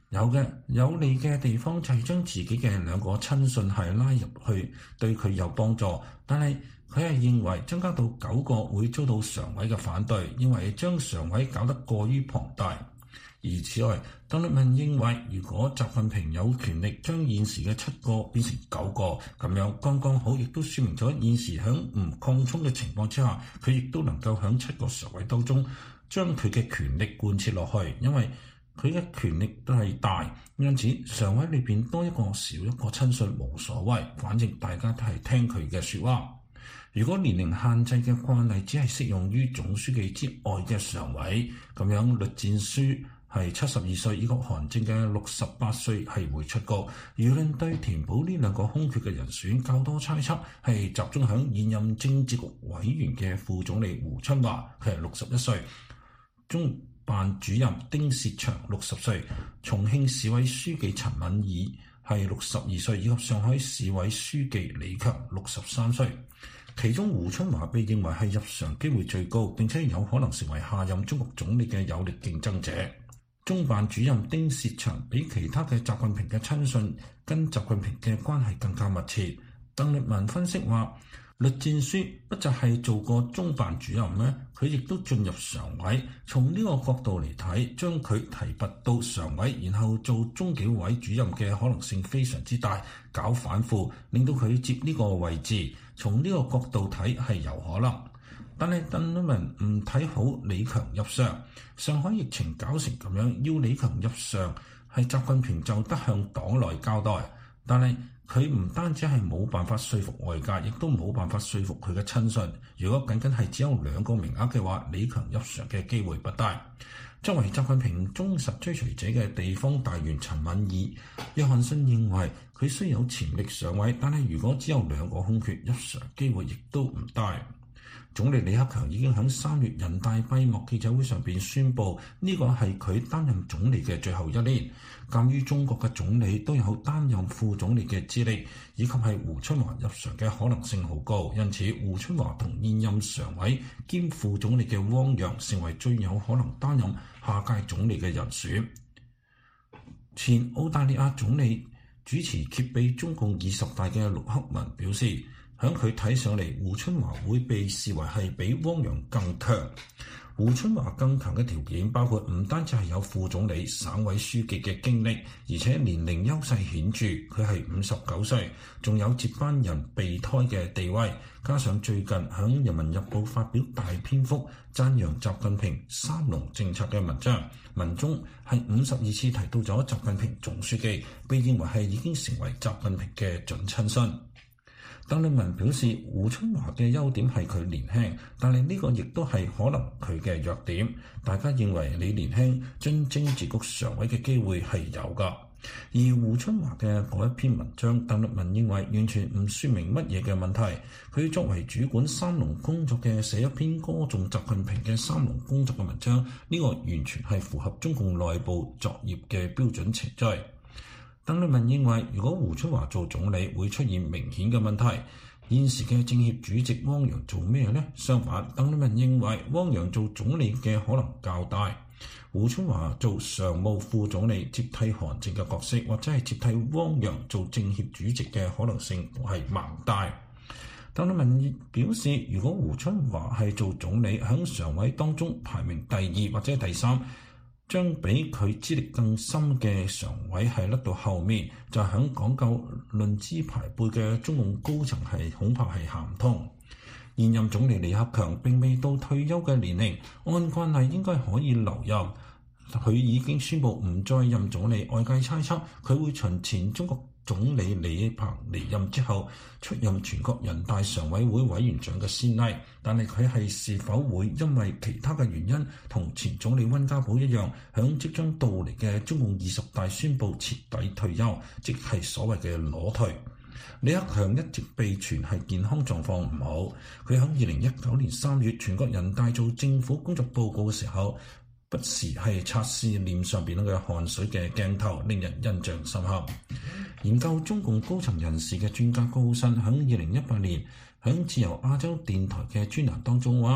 有利嘅地方就係將自己嘅兩個親信係拉入去，對佢有幫助。但係佢係認為增加到9個會遭到常委嘅反對，認為將常委搞得過於龐大。而此外，鄧力文認為，如果習近平有權力將現時嘅7個變成9個，咁樣剛剛好，亦都說明咗現時喺唔擴充嘅情況之下，佢亦都能夠喺7個常委當中將佢嘅權力貫徹落去，因為佢嘅權力都係大，因此常委裏邊多一個少一個親信冇所謂，反正大家都係聽佢嘅説話。如果年齡限制嘅慣例只係適用於總書記之外嘅常委，咁樣栗戰書係72歲，以及韓正嘅68歲係會出局。輿論對填補呢兩個空缺嘅人選較多猜測係集中喺現任政治局委員嘅副總理胡春華，佢係61歲，中辦主任丁薛祥60歲，重慶市委書記陳敏爾係62歲，以及上海市委書記李強63歲。其中胡春華被認為係入常機會最高，並且有可能成為下任中國總理嘅有力競爭者。中辦主任丁薛祥比其他嘅習近平嘅親信跟習近平嘅關係更加密切。鄧力文分析話，栗戰書不就係做過中辦主任咩？佢亦都進入常委，從呢個角度嚟睇，將佢提拔到常委，然後做中紀委主任嘅可能性非常之大。搞反腐令到佢接呢個位置，從呢個角度睇係有可能。但係鄧力文唔睇好李強入常，上海疫情搞成咁樣，要李強入常係習近平就得向黨內交代。但係佢唔單止係冇辦法說服外界，亦都冇辦法說服佢嘅親信。如果僅僅係只有2個名額嘅話，李強入常嘅機會不大。作為習近平忠實追隨者嘅地方大員陳敏爾，約翰遜認為佢雖有潛力上位，但係如果只有2個空缺，入常機會亦都唔大。總理李克強已經喺3月人大閉幕記者會上邊宣布，呢個係佢擔任總理嘅最後1年。鑑於中國嘅總理都有擔任副總理嘅資歷，以及係胡春華入常嘅可能性好高，因此胡春華同現任常委兼副總理嘅汪洋成為最有可能擔任下屆總理嘅人選。前澳大利亞總理主持揭秘中共20大嘅陸克文表示，響佢睇上嚟，胡春華會被視為係比汪洋更強。胡春華更強嘅條件包括唔單止係有副總理、省委書記嘅經歷，而且年齡優勢顯著，佢係59歲，仲有接班人備胎嘅地位。加上最近響《人民日報》發表大篇幅讚揚習近平三農政策嘅文章，文中係52次提到咗習近平總書記，被認為係已經成為習近平嘅準親信。鄧力文表示，胡春華嘅優點係佢年輕，但係呢個亦都係可能佢嘅弱點。大家認為你年輕進政治局常委嘅機會係有㗎。而胡春華嘅嗰一篇文章，鄧力文認為完全唔說明乜嘢嘅問題。佢作為主管三農工作嘅，寫一篇歌頌習近平嘅三農工作嘅文章，呢個完全係符合中共內部作業嘅標準程序。鄧力文認為，如果胡春華做總理，會出現明顯嘅問題。現時嘅政協主席汪洋做咩呢？相反，鄧力文認為汪洋做總理嘅可能較大。胡春華做常務副總理，接替韓正嘅角色，或者係接替汪洋做政協主席嘅可能性係蠻大。鄧力文表示，如果胡春華係做總理，喺常委當中排名第2或者第3。將比佢資歷更深嘅常委係甩到後面，就響講究論資排輩嘅中共高層係恐怕係行唔通。現任總理李克強並未到退休嘅年齡，按慣例應該可以留任。佢已經宣布唔再任總理，外界猜測佢會循前中國總理李鵬離任之後出任全國人大常委會委員長嘅先例，但係佢是否會因為其他嘅原因同前總理溫家寶一樣，響即將到嚟嘅中共20大宣布徹底退休，即係所謂嘅裸退。李克強一直被傳係健康狀況唔好，佢響2019年3月全國人大做政府工作報告嘅時候，不時係擦拭臉上邊嘅汗水嘅鏡頭，令人印象深刻。研究中共高層人士嘅專家高新喺2018年喺自由亞洲電台嘅專欄當中話，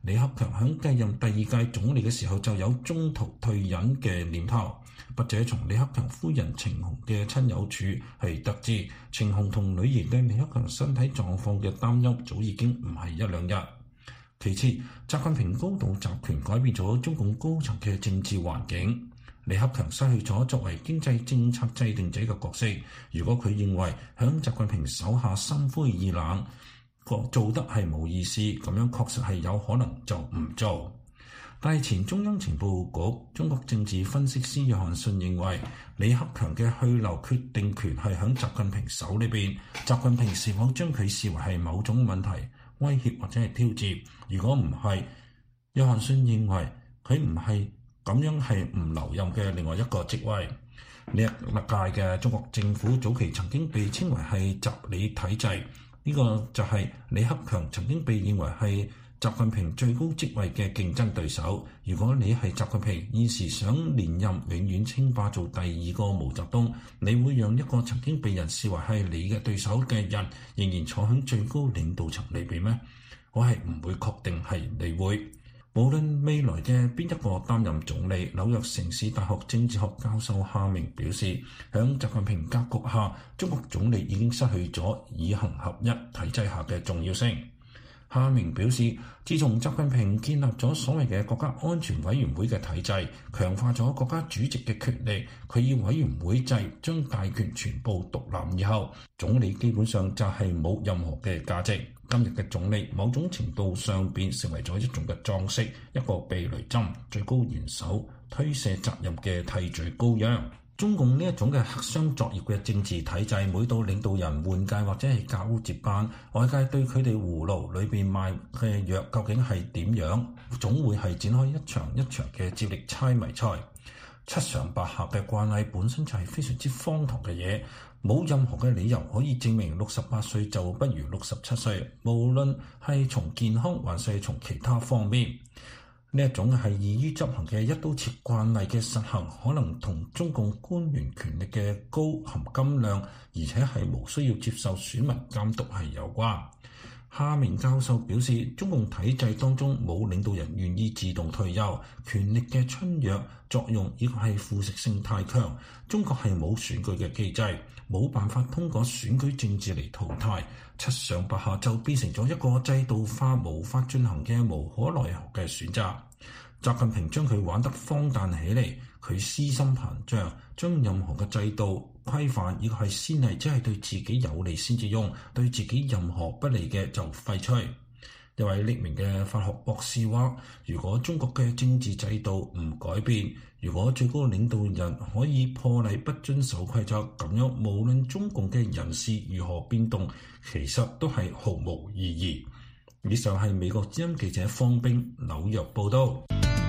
李克強響繼任第2屆總理嘅時候就有中途退隱嘅念頭。筆者從李克強夫人程紅嘅親友處係得知，程紅同女兒對李克強身體狀況嘅擔憂早已經唔係一兩日。其次，習近平高度集權改變咗中共高層嘅政治環境，李克強失去咗作為經濟政策制定者嘅角色。如果佢認為響習近平手下心灰意冷，做得係冇意思，咁樣確實係有可能就唔做。但係前中央情報局中國政治分析師約翰遜認為，李克強嘅去留決定權係響習近平手裏邊，習近平是否將佢視為係某種問題、威脅或者係挑戰？如果唔係，約翰遜認為佢唔係咁樣係唔留任嘅另外一個職位。呢一屆嘅中國政府早期曾經被稱為係習李體制，呢個就係李克強曾經被認為係習近平最高職位嘅競爭對手。如果你係習近平，現時想連任永遠稱霸做第2個毛澤東，你會讓一個曾經被人視為係你嘅對手嘅人仍然坐喺最高領導層裏邊咩？我係唔會確定係你會。無論未來嘅邊一個擔任總理，紐約城市大學政治學教授夏明表示，響習近平格局下，中國總理已經失去咗以行合一體制下嘅重要性。夏明表示，自從習近平建立咗所謂嘅國家安全委員會嘅體制，強化咗國家主席嘅權力，佢以委員會制將大權全部獨攬以後，總理基本上就係冇任何嘅價值。今日嘅總理某種程度上便成為咗一種嘅裝飾，一個避雷針，最高元首推卸責任嘅替罪羔羊。中共呢一種嘅黑箱作業嘅政治體制，每到領導人換屆或者係交接班，外界對佢哋葫蘆裏邊賣嘅藥究竟係點樣，總會係展開一場一場嘅接力猜謎賽。七上八下嘅慣例本身就係非常之荒唐嘅嘢，冇任何嘅理由可以證明68歲就不如67歲，無論係從健康還是從其他方面。呢一種係易於執行嘅一刀切慣例嘅實行，可能同中共官員權力嘅高含金量，而且係無需要接受選民監督係有關。夏明教授表示，中共體制當中冇領導人願意自動退休，權力嘅春藥作用亦係腐蝕性太強。中國係冇選舉嘅機制，冇辦法通過選舉政治嚟淘汰，七上八下就變成咗一個制度化無法進行嘅無可奈何嘅選擇。習近平將佢玩得荒誕起嚟，佢私心膨脹，將任何嘅制度規範亦係先例，只係對自己有利先至用，對自己任何不利嘅就廢除。一位匿名嘅法學博士話，如果中國嘅政治制度唔改變，如果最高領導人可以破例不遵守規則，咁樣無論中共嘅人事如何變動，其實都係毫無意義。以上係美國之音記者方冰紐約報道。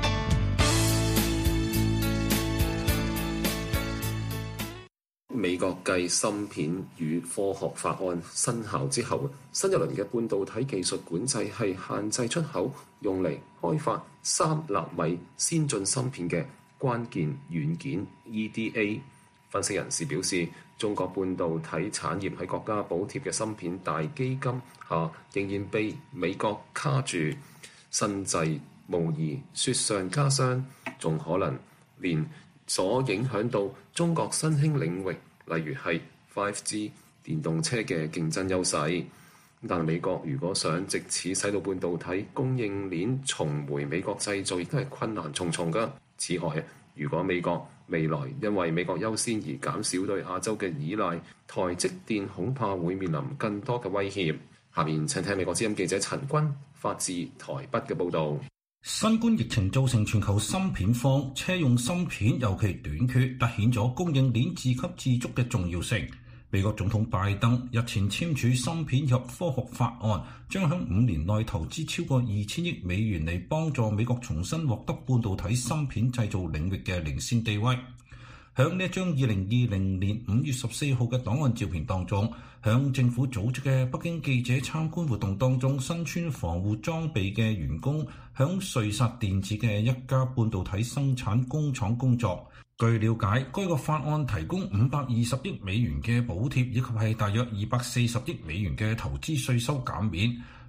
美國繼芯片與科學法案生效之後，新一輪嘅半導體技術管制係限制出口用嚟開發3納米先進芯片嘅關鍵軟件 EDA。分析人士表示，中國半導體產業喺國家補貼嘅芯片大基金下，仍然被美國卡住，新制無疑雪上加霜，仲可能連所影響到中國新興領域，例如係 5G 電動車嘅競爭優勢。但係美國如果想藉此使到半導體供應鏈重回美國製造，亦都係困難重重㗎。此外，如果美國未來因為美國優先而減少對亞洲嘅依賴，台積電恐怕會面臨更多嘅威脅。下面請聽美國之音記者陳君發自台北嘅報導。 新冠疫情造成全球芯片荒，車用芯片尤其短缺，凸顯咗供應鏈自給自足嘅重要性。美國總統拜登日前簽署芯片及科學法案，將喺5年內投資超過2000億美元嚟幫助美國重新獲得半導體芯片製造領域嘅領先地位。喺呢一張2020年5月14號嘅檔案照片當中，喺政府組織嘅北京記者參觀活動當中，身穿防護裝備嘅員工喺瑞薩電子嘅一家半導體生產工廠工作。據了解，該個法案提供520億美元嘅補貼，以及係大約240億美元嘅投資稅收減免。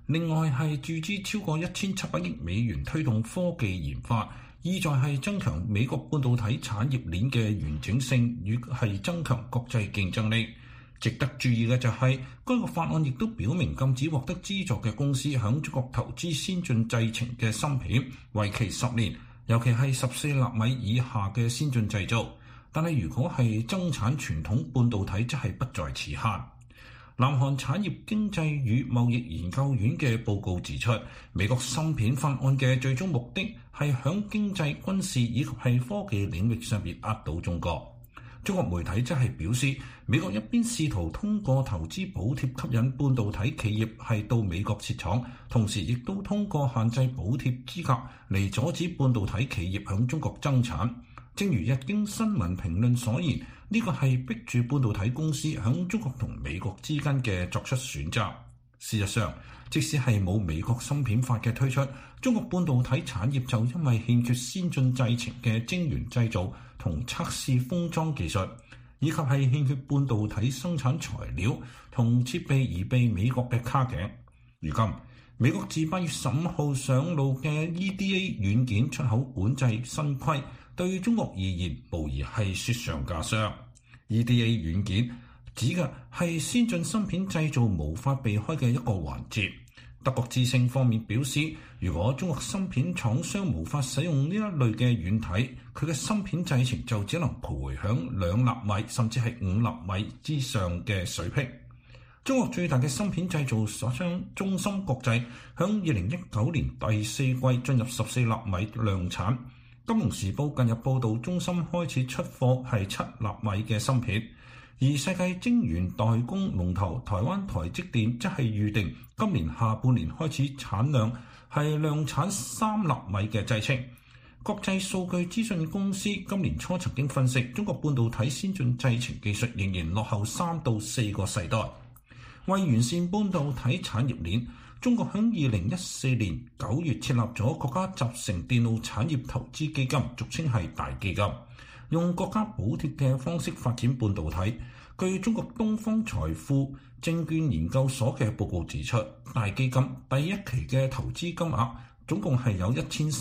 另外係注資超過1700億美元推動科技研發，意在係增強美國半導體產業鏈嘅完整性與係增強國際競爭力。值得注意嘅就係，該個法案亦都表明禁止獲得資助嘅公司響中國投資先進製程嘅芯片，為期10年，尤其係14納米以下嘅先進製造。但係如果係增產傳統半導體，則係不在此限。南韓產業經濟與貿易研究院嘅報告指出，美國芯片法案嘅最終目的係響經濟、軍事以及係科技領域上邊壓倒中國。中國媒體則係表示，美國一邊試圖通過投資補貼吸引半導體企業係到美國設廠，同時亦都通過限制補貼資格嚟阻止半導體企業響中國增產。正如日經新聞評論所言，呢個係逼住半導體公司響中國同美國之間嘅作出選擇。事實上，即使係冇美國芯片法嘅推出，中國半導體產業就因為欠缺先進製程嘅晶圓製造同測試封裝技術，以及係欠缺半導體生產材料同設備而被美國嘅卡頸。如今，美國自8月15號上路嘅 EDA 軟件出口管制新規，對中國而言無疑係雪上加霜。EDA 軟件指嘅係先進芯片製造無法避開嘅一個環節。德國之聲方面表示，如果中國芯片廠商無法使用呢一類嘅軟體，佢嘅芯片製程就只能徘徊響2納米甚至係5納米之上嘅水平。中國最大嘅芯片製造商中芯國際響2019年第4季進入14納米量產。金融時報近日報導，中芯開始出貨係7納米嘅芯片。而世界晶圓代工龍頭台灣台積電則係預定今年下半年開始產量係量產3納米嘅製程。國際數據資訊公司今年初曾經分析，中國半導體先進製程技術仍然落後3到4個世代。為完善半導體產業鏈，中國喺2014年9月設立咗國家集成電路產業投資基金，俗稱係大基金，用國家補貼嘅方式發展半導體。據中國東方財富證券研究所嘅報告指出，大基金第一期嘅投資金額總共係有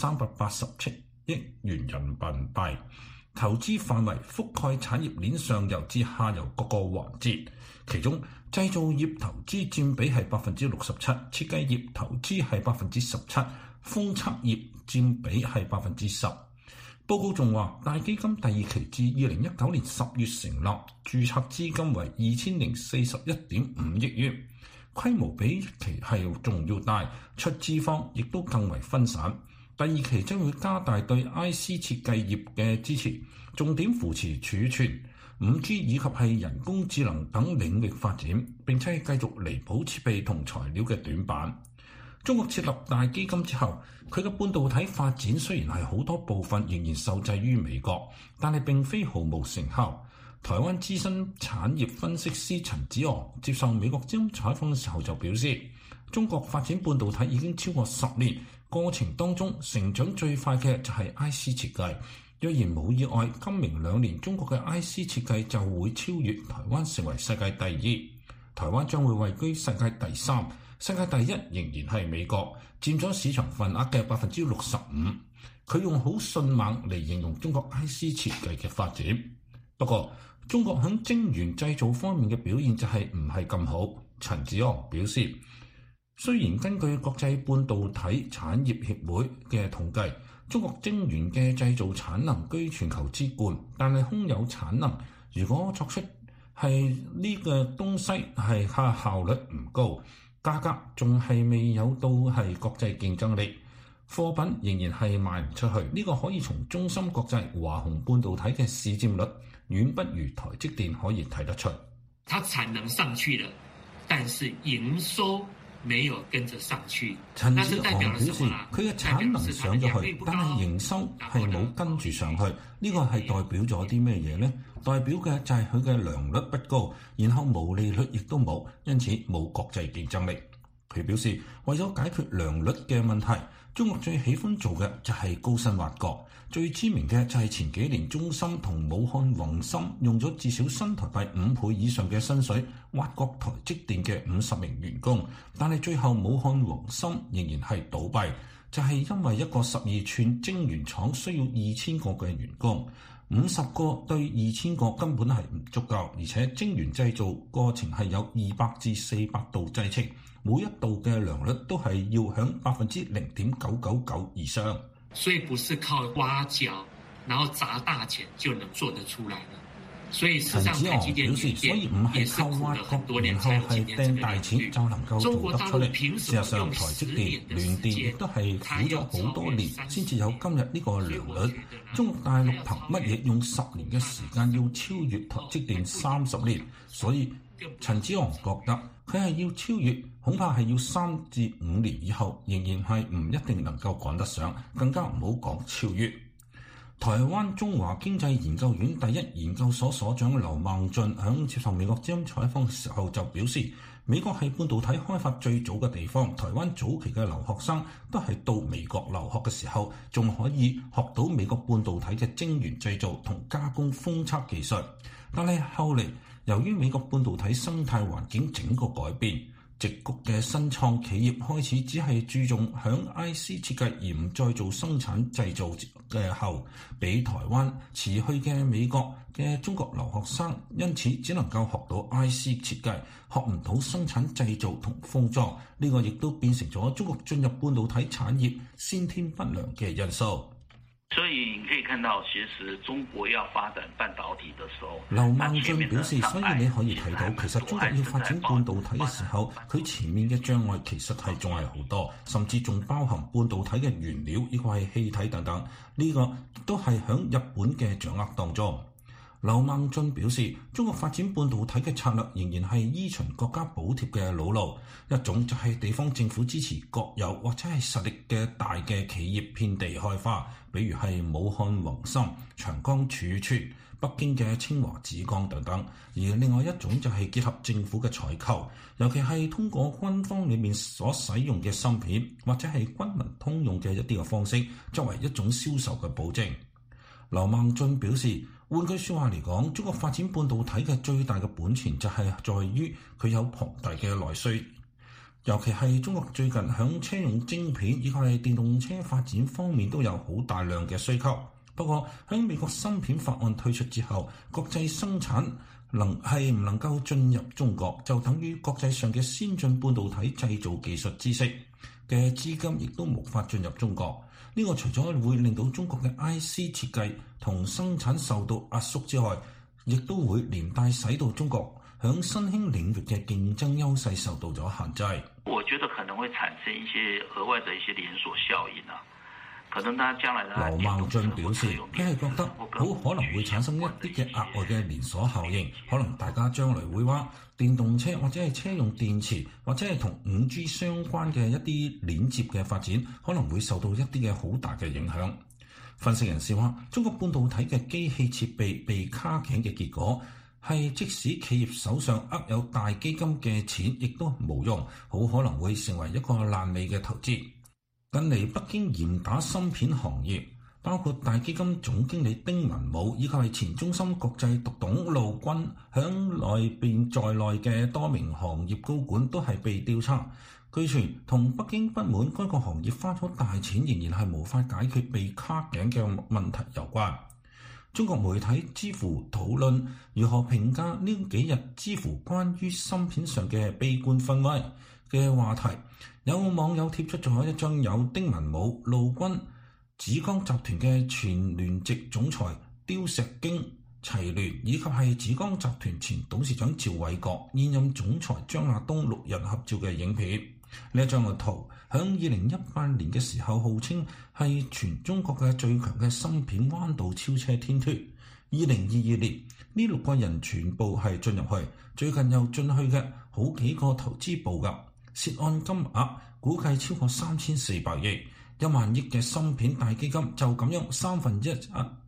1387億元人民幣，投資範圍覆蓋產業鏈上游至下游各個環節，其中製造業投資佔比係67%，設計業投資係17%，封測業佔比係10%。報告仲話，大基金第二期至2019年10月成立，註冊資金為2041.5億元，規模比一期係仲要大，出資方亦都更為分散。第二期將會加大對 IC 設計業嘅支持，重點扶持儲存、5G 以及係人工智能等領域發展，並且繼續彌補設備同材料嘅短板。中國設立大基金之後，佢嘅半導體發展雖然係好多部分仍然受制於美國，但係並非毫無成效。台灣資深產業分析師陳子昂接受美國之音採訪嘅時候就表示，中國發展半導體已經超過10年，過程當中成長最快嘅就係 IC 設計。若然冇意外，今明2年中國嘅 IC 設計就會超越台灣，成為世界第2，台灣將會位居世界第3。世界第1仍然係美國，佔咗市場份額嘅65%。佢用好迅猛嚟形容中國 IC 設計嘅發展。不過，中國喺晶圓製造方面嘅表現就係唔係咁好。陳子昂表示，雖然根據國際半導體產業協會嘅統計，中國晶圓嘅製造產能居全球之冠，但係空有產能，如果作出係呢個東西係效率唔高，價格仲係未有到係國際競爭力，貨品仍然係賣唔出去。呢個可以從中芯國際、華虹半導體嘅市佔率遠不如台積電可以睇得出。 它產能上去了，但是營收沒有跟着上去。 陳子昂表示，佢嘅產能上咗去，但係營收係冇跟住上去。呢個係代表咗啲咩嘢呢？代表嘅就係佢嘅良率不高，然後毛利率亦都冇，因此冇國際競爭力。佢表示，為咗解決良率嘅問題， 中國最喜歡做嘅就係高薪挖角，最知名嘅就係前幾年中芯同武漢宏芯用咗至少新台幣5倍以上嘅薪水挖角台積電嘅50名員工，但係最後武漢宏芯仍然係倒閉，就係因為一個12寸晶圓廠需要2000個嘅員工，50個對2000個根本係唔足夠，而且晶圓製造過程係有200至400度製程，每一度嘅良率都係要響0.999以上。 所以不是靠挖角，然後砸大錢就能做得出來的。所以實際上台積電表示， 所以唔係靠挖角，然後係掟大錢就能夠做得出嚟。事實上，台積電、聯電亦都係苦咗好多年，先至有今日呢個良率。中國大陸憑乜嘢用10年嘅時間要超越台積電30年？所以陳子昂覺得佢係要超越，恐怕係要3至5年以後，仍然係唔一定能夠趕得上，更加唔好講超越。台灣中華經濟研究院第一研究所所長劉孟俊響接受美國之音採訪嘅時候就表示，美國係半導體開發最早嘅地方，台灣早期嘅留學生都係到美國留學嘅時候，仲可以學到美國半導體嘅晶圓製造同加工封測技術，但係後嚟由於美國半導體生態環境整個改變，矽谷嘅新創企業開始只係注重響 IC 設計而唔再做生產製造嘅後，俾台灣辭去嘅美國嘅中國留學生，因此只能夠學到 IC 設計，學唔到生產製造同封裝，呢個亦都變成咗中國進入半導體產業先天不良嘅因素。 所以你可以看到，其實中國要發展半導體的時候， 劉孟俊表示，所以你可以睇到，其實中國要發展半導體嘅時候，佢前面嘅障礙其實係仲係好多，甚至仲包含半導體嘅原料，呢個係氣體等等，呢個都係響日本嘅掌握當中。劉孟俊表示，中國發展半導體嘅策略仍然係依循國家補貼嘅老路，一種就係地方政府支持國有或者係實力嘅大嘅企業遍地開花，比如係武漢宏芯、長江儲存、北京嘅清華紫光等等；而另外一種就係結合政府嘅採購，尤其係通過軍方裏面所使用嘅芯片或者係軍民通用嘅一啲嘅方式，作為一種銷售嘅保證。劉孟俊表示，換句説話嚟講，中國發展半導體嘅最大嘅本錢就係在於佢有龐大嘅內需，尤其係中國最近響車用晶片以及係電動車發展方面都有好大量嘅需求。不過喺美國芯片法案推出之後，國際生產係唔能夠進入中國，就等於國際上嘅先進半導體製造技術知識嘅資金亦都無法進入中國。呢個除咗會令到中國嘅 IC 設計同生產受到壓縮之外，亦都會連帶使到中國響新興領域嘅競爭優勢受到咗限制。 我覺得可能會產生一些額外的一些連鎖效應啊。可能他將來劉孟俊表示，佢係覺得好可能會產生一啲嘅額外嘅連鎖效應，可能大家將來會話電動車或者係車用電池或者係同 5G 相關嘅一啲鏈接嘅發展，可能會受到一啲嘅好大嘅影響。分析人士話，中國半導體嘅機器設備被卡頸嘅結果係，即使企業手上握有大基金嘅錢，亦都冇用，好可能會成為一個爛尾嘅投資。近嚟北京嚴打芯片行業，包括大基金總經理丁文武以及係前中芯國際獨董陸軍響內邊在內嘅多名行業高管都係被調查。據傳同北京不滿該個行業花咗大錢仍然係無法解決被卡頸嘅問題有關。中國媒體知乎討論如何評價呢幾日知乎關於芯片上嘅悲觀氛圍嘅話題，有網友貼出咗一張有丁文武、陸軍、紫光集團嘅前聯席總裁刁石京、齊聯以及係紫光集團前董事長趙偉國、現任總裁張亞東6人合照嘅影片。呢一張嘅圖響2018年嘅時候號稱係全中國嘅最強嘅芯片彎道超車天脫。2022年呢6個人全部係進入去，最近又進去嘅好幾個投資部㗎，涉案金額估計超過3400億，1萬億嘅芯片大基金就咁樣1/3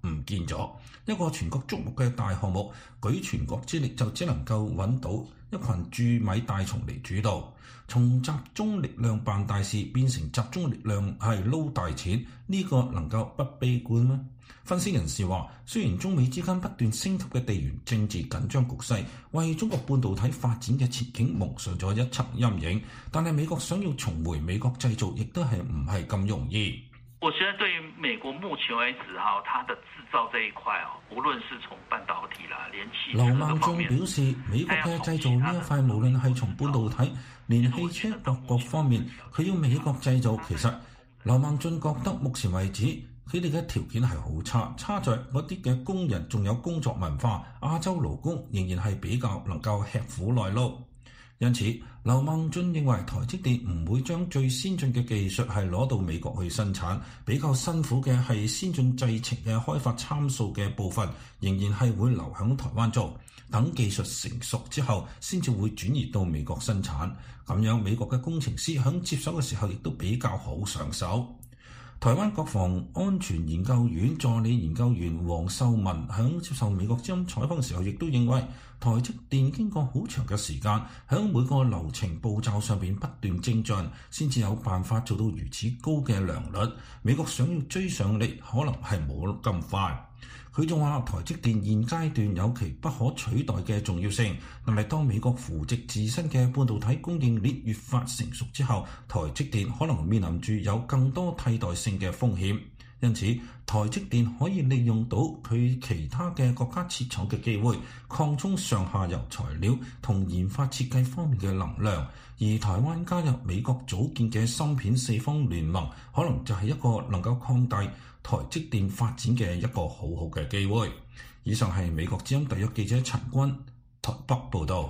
唔見咗。一個全國矚目嘅大項目，舉全國之力就只能夠揾到一群蛀米大蟲嚟主導。從集中力量辦大事變成集中力量係撈大錢，呢個能夠不悲觀咩？分析人士話，雖然中美之間不斷升級嘅地緣政治緊張局勢為中國半導體發展嘅前景蒙上咗一層陰影，但係美國想要重回美國製造，亦都係唔係咁容易。 我覺得對於美國目前為止它的製造這一塊無論是從半導體啦、連汽車劉孟俊表示，美國嘅製造呢一塊無論係從半導體、連汽車各方面，佢要美國製造。其實劉孟俊覺得目前為止佢哋嘅條件係好差，差在嗰啲嘅工人仲有工作文化，亞洲勞工仍然係比較能夠吃苦耐勞。因此，劉孟俊認為台積電唔會將最先進嘅技術係攞到美國去生產，比較辛苦嘅係先進製程嘅開發參數嘅部分，仍然係會留響台灣做，等技術成熟之後先至會轉移到美國生產。咁樣美國嘅工程師響接手嘅時候亦都比較好上手。台灣國防安全研究院助理研究員黃秀文響接受美國之音採訪嘅時候，亦都認為台積電經過好長嘅時間，響每個流程步驟上邊不斷精進，先至有辦法做到如此高嘅良率。美國想要追上你，可能係冇咁快。佢仲話台積電現階段有其不可取代嘅重要性，但係當美國扶植自身嘅半導體供應鏈越發成熟之後，台積電可能面臨住有更多替代性嘅風險。因此，台積電可以利用到佢其他嘅國家設廠嘅機會，擴充上下游材料同研發設計方面嘅能量。而台灣加入美國組建嘅芯片四方聯盟，可能就係一個能夠擴大台積電發展嘅一個好好嘅機會。以上係美國之音特約記者陳君台北報道。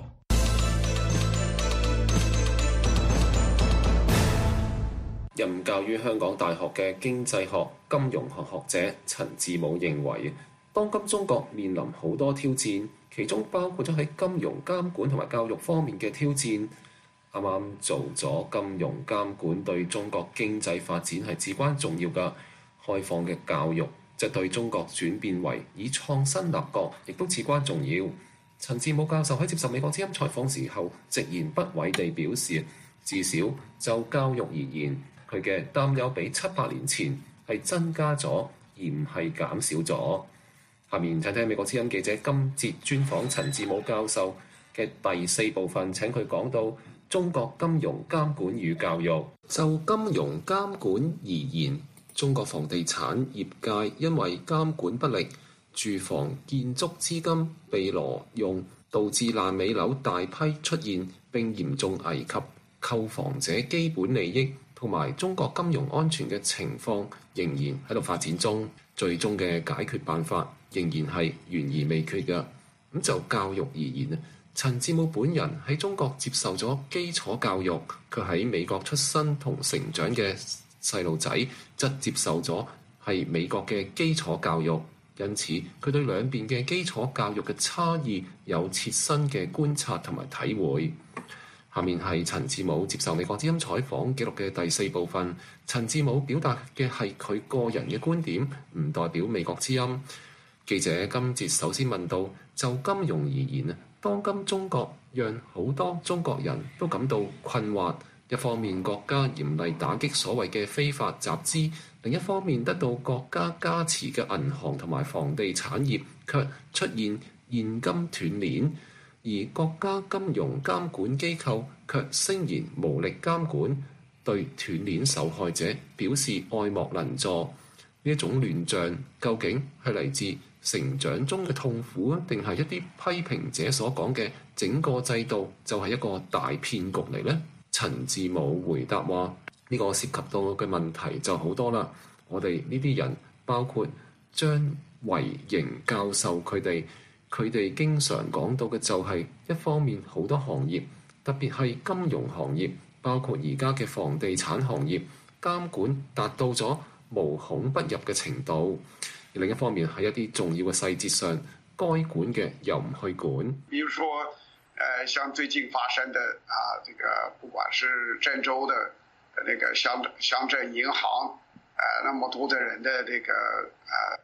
任教於香港大學嘅經濟學、金融學學者陳志武認為，當今中國面臨好多挑戰，其中包括咗喺金融監管同埋教育方面嘅挑戰。啱啱做咗金融監管對中國經濟發展係至關重要㗎，開放嘅教育則對中國轉變為以創新立國，亦都至關重要。陳志武教授喺接受美國之音採訪時候，直言不諱地表示，至少就教育而言，佢嘅擔憂比7-8年前係增加咗，而唔係減少咗。下面請聽美國之音記者今節專訪陳志武教授嘅第4部分，請佢講到中國金融監管與教育。就金融監管而言，中國房地產業界因為監管不力，住房建築資金被挪用，導致爛尾樓大批出現，並嚴重危及購房者基本利益同埋中國金融安全嘅情況仍然喺度發展中，最終嘅解決辦法仍然係懸而未決嘅。咁就教育而言咧，陳志武本人喺中國接受咗基礎教育，佢喺美國出生同成長嘅細路仔則接受咗係美國嘅基礎教育，因此佢對兩邊嘅基礎教育嘅差異有切身嘅觀察同埋體會。下面係陳志武接受美國之音採訪記錄嘅第4部分。陳志武表達嘅係佢個人嘅觀點，唔代表美國之音。記者今節首先問到，就金融而言啊，當今中國讓好多中國人都感到困惑。一方面國家嚴厲打擊所謂嘅非法集資，另一方面得到國家加持嘅銀行同埋房地產業卻出現現金斷鏈。而國家金融監管機構卻聲言無力監管，對斷鏈受害者表示愛莫能助。呢一種亂象究竟係嚟自成長中嘅痛苦啊，定係一啲批評者所講嘅整個制度就係一個大騙局嚟呢？陳志武回答話：呢個涉及到嘅問題就好多啦。我哋呢啲人包括張維迎教授佢哋經常講到嘅就係一方面好多行業，特別係金融行業，包括而家嘅房地產行業，監管達到咗無孔不入嘅程度；而另一方面喺一啲重要嘅細節上，該管嘅又唔去管。 比如說像最近發生的這個不管是鄭州的那個鄉鎮銀行，那麼多的人的這個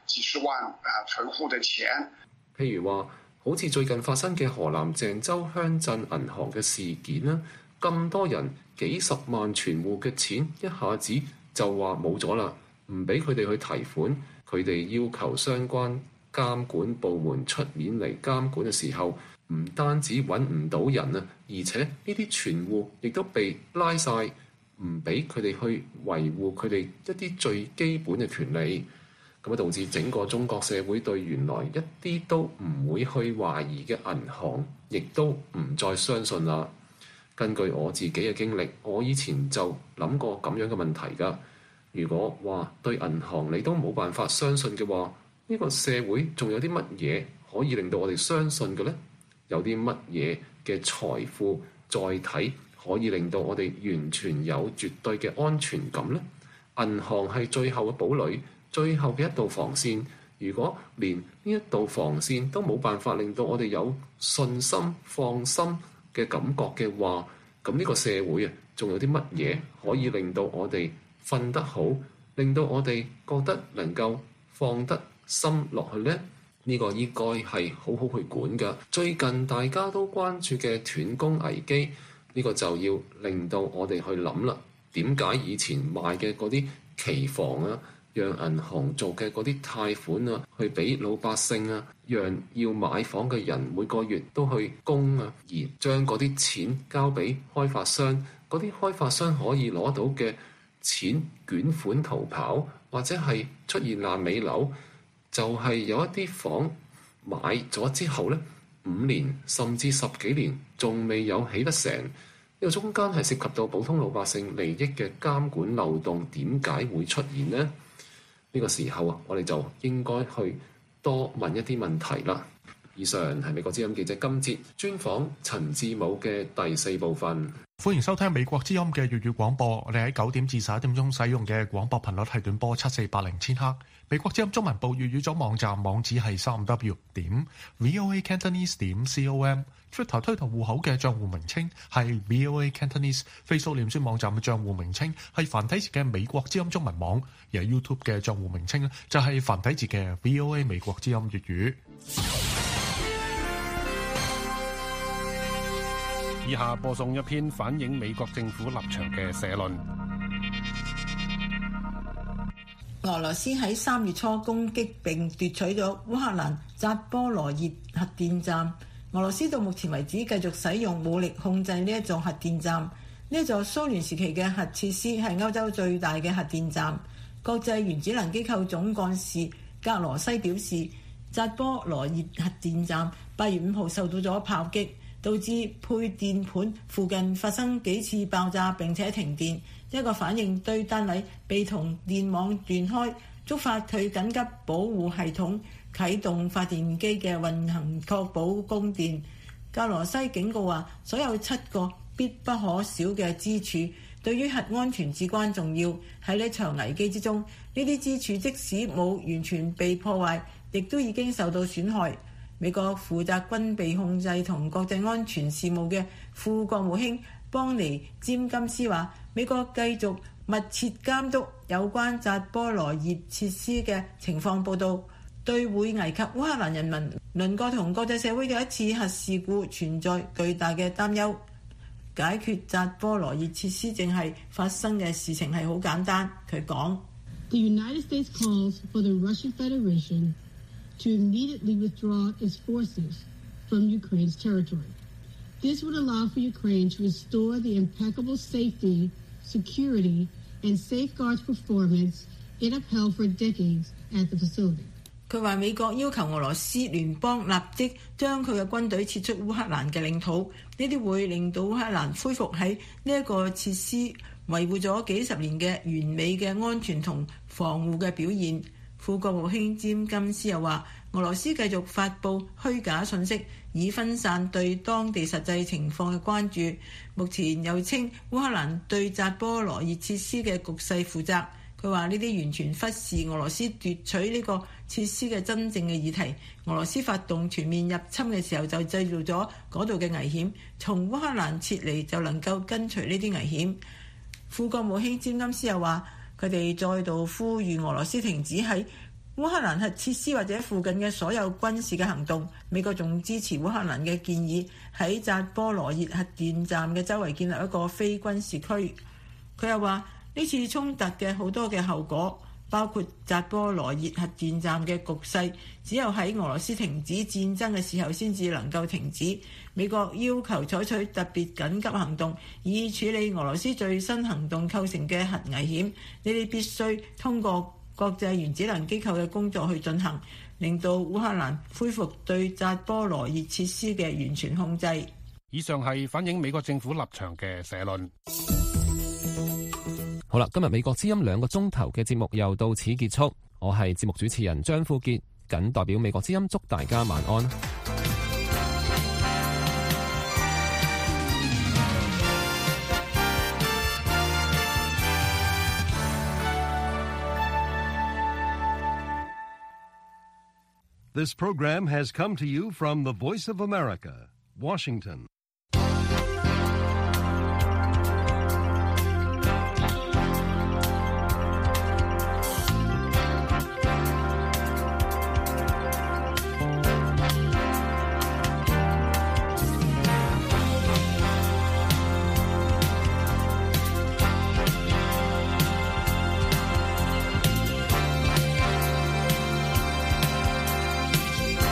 幾十萬存戶的錢。 譬如話，好似最近發生嘅河南鄭州鄉鎮銀行嘅事件啦，咁多人幾十萬存戶嘅錢一下子就話冇咗啦，唔俾佢哋去提款，佢哋要求相關監管部門出面嚟監管嘅時候，唔單止揾唔到人啊，而且呢啲存戶亦都被拉晒，唔俾佢哋去維護佢哋一啲最基本嘅權利。咁啊，導致整個中國社會對原來一啲都唔會去懷疑嘅銀行，亦都唔再相信啦。根據我自己嘅經歷，我以前就諗過咁樣嘅問題㗎。如果話對銀行你都冇辦法相信嘅話，呢個社會仲有啲乜嘢可以令到我哋相信嘅呢？有啲乜嘢嘅財富載體可以令到我哋完全有絕對嘅安全感呢？銀行係最後嘅堡壘，最後嘅一道防線。如果連呢一道防線都冇辦法令到我哋有信心、放心嘅感覺嘅話，咁呢個社會啊，仲有啲乜嘢可以令到我哋瞓得好，令到我哋覺得能夠放得心落去呢？呢個應該係好好去管㗎。最近大家都關注嘅斷供危機，呢個就要令到我哋去諗啦。點解以前賣嘅嗰啲期房啊，讓銀行做嘅嗰啲貸款啊，去俾老百姓啊，讓要買房嘅人每個月都去供啊，而將嗰啲錢交俾開發商，嗰啲開發商可以攞到嘅錢捲款逃跑，或者係出現爛尾樓，就係有一啲房買咗之後呢，5年甚至10幾年仲未有起得成。呢個中間係涉及到普通老百姓利益嘅監管漏洞，點解會出現呢？呢個時候啊，我哋就應該去多問一啲問題啦。以上係美國之音記者金節專訪陳志武嘅第4部分。 歡迎收聽美國之音嘅粵語廣播。我哋喺9點至11點鐘使用嘅廣播頻率係短波7480千赫。美國之音中文部粵語組網站網址係3w.voacantonese.com。Twitter 推特戶口嘅帳戶名稱係 VOA Cantonese。Facebook 臉書網站嘅帳戶名稱係繁體字嘅美國之音中文網。而 YouTube 嘅帳戶名稱就係繁體字嘅 VOA 美國之音粵語。 以下播送一篇反映美國政府立場嘅社論。 俄羅斯喺3月初攻擊並奪取咗烏克蘭扎波羅熱核電站。俄羅斯到目前為止繼續使用武力控制呢一座核電站。呢一座蘇聯時期嘅核設施係歐洲最大嘅核電站。國際原子能機構總幹事格羅西表示，扎波羅熱核電站8月5號受到咗炮擊，導致配電盤附近發生幾次爆炸並且停電，一個反應堆單位被同電網斷開，觸發佢緊急保護系統啟動發電機嘅運行，確保供電。格羅西警告話，所有7個必不可少嘅支柱對於核安全至關重要。喺呢場危機之中，呢啲支柱即使冇完全被破壞，亦都已經受到損害。美國負責軍備控制同國際安全事務嘅副國務卿邦尼詹金斯話，美國繼續密切監督有關扎波羅熱設施嘅情況報導，對會危及烏克蘭人民、鄰國同國際社會嘅一次核事故存在巨大嘅擔憂。解決扎波羅熱設施正係發生嘅事情係好簡單，佢講。 The United States calls for the Russian Federation to immediately withdraw its forces from Ukraine's territory. This would allow for Ukraine to restore the impeccable safety, security, and safeguards performance it upheld for decades at the facility. 佢話美國要求俄羅斯聯邦立即將佢嘅軍隊撤出烏克蘭嘅領土，呢啲會令到烏克蘭恢復喺呢一個設施維護咗幾十年嘅完美嘅安全同防護嘅表現。副國務卿詹金斯又話，俄羅斯繼續發布虛假信息，以分散對當地實際情況嘅關注。目前又稱烏克蘭對扎波羅熱設施嘅局勢負責。佢話呢啲完全忽視俄羅斯奪取呢個設施嘅真正嘅議題。俄羅斯發動全面入侵嘅時候就製造咗嗰度嘅危險，從烏克蘭撤離就能夠根除呢啲危險。副國務卿詹金斯又話，佢哋再度呼籲俄羅斯停止喺烏烏克蘭核設施或者附近嘅所有軍事嘅行動。美國仲支持烏克蘭嘅建議，喺扎波羅熱核電站嘅周圍建立一個非軍事區。佢又話呢次衝突嘅好多嘅後果，包括扎波羅熱核電站嘅局勢，只有喺俄羅斯停止戰爭嘅時候先至能夠停止。美國要求採取特別緊急行動，以處理俄羅斯最新行動構成嘅核危險。呢啲必須通過國際原子能機構嘅工作去進行，令到烏克蘭恢復對扎波羅熱設施嘅完全控制。 以上係反映美國政府立場嘅社論。 好啦，今日美國之音2個鐘頭嘅節目又到此結束。我係節目主持人張富傑，謹代表美國之音祝大家晚安。 This program has come to you from the Voice of America, Washington.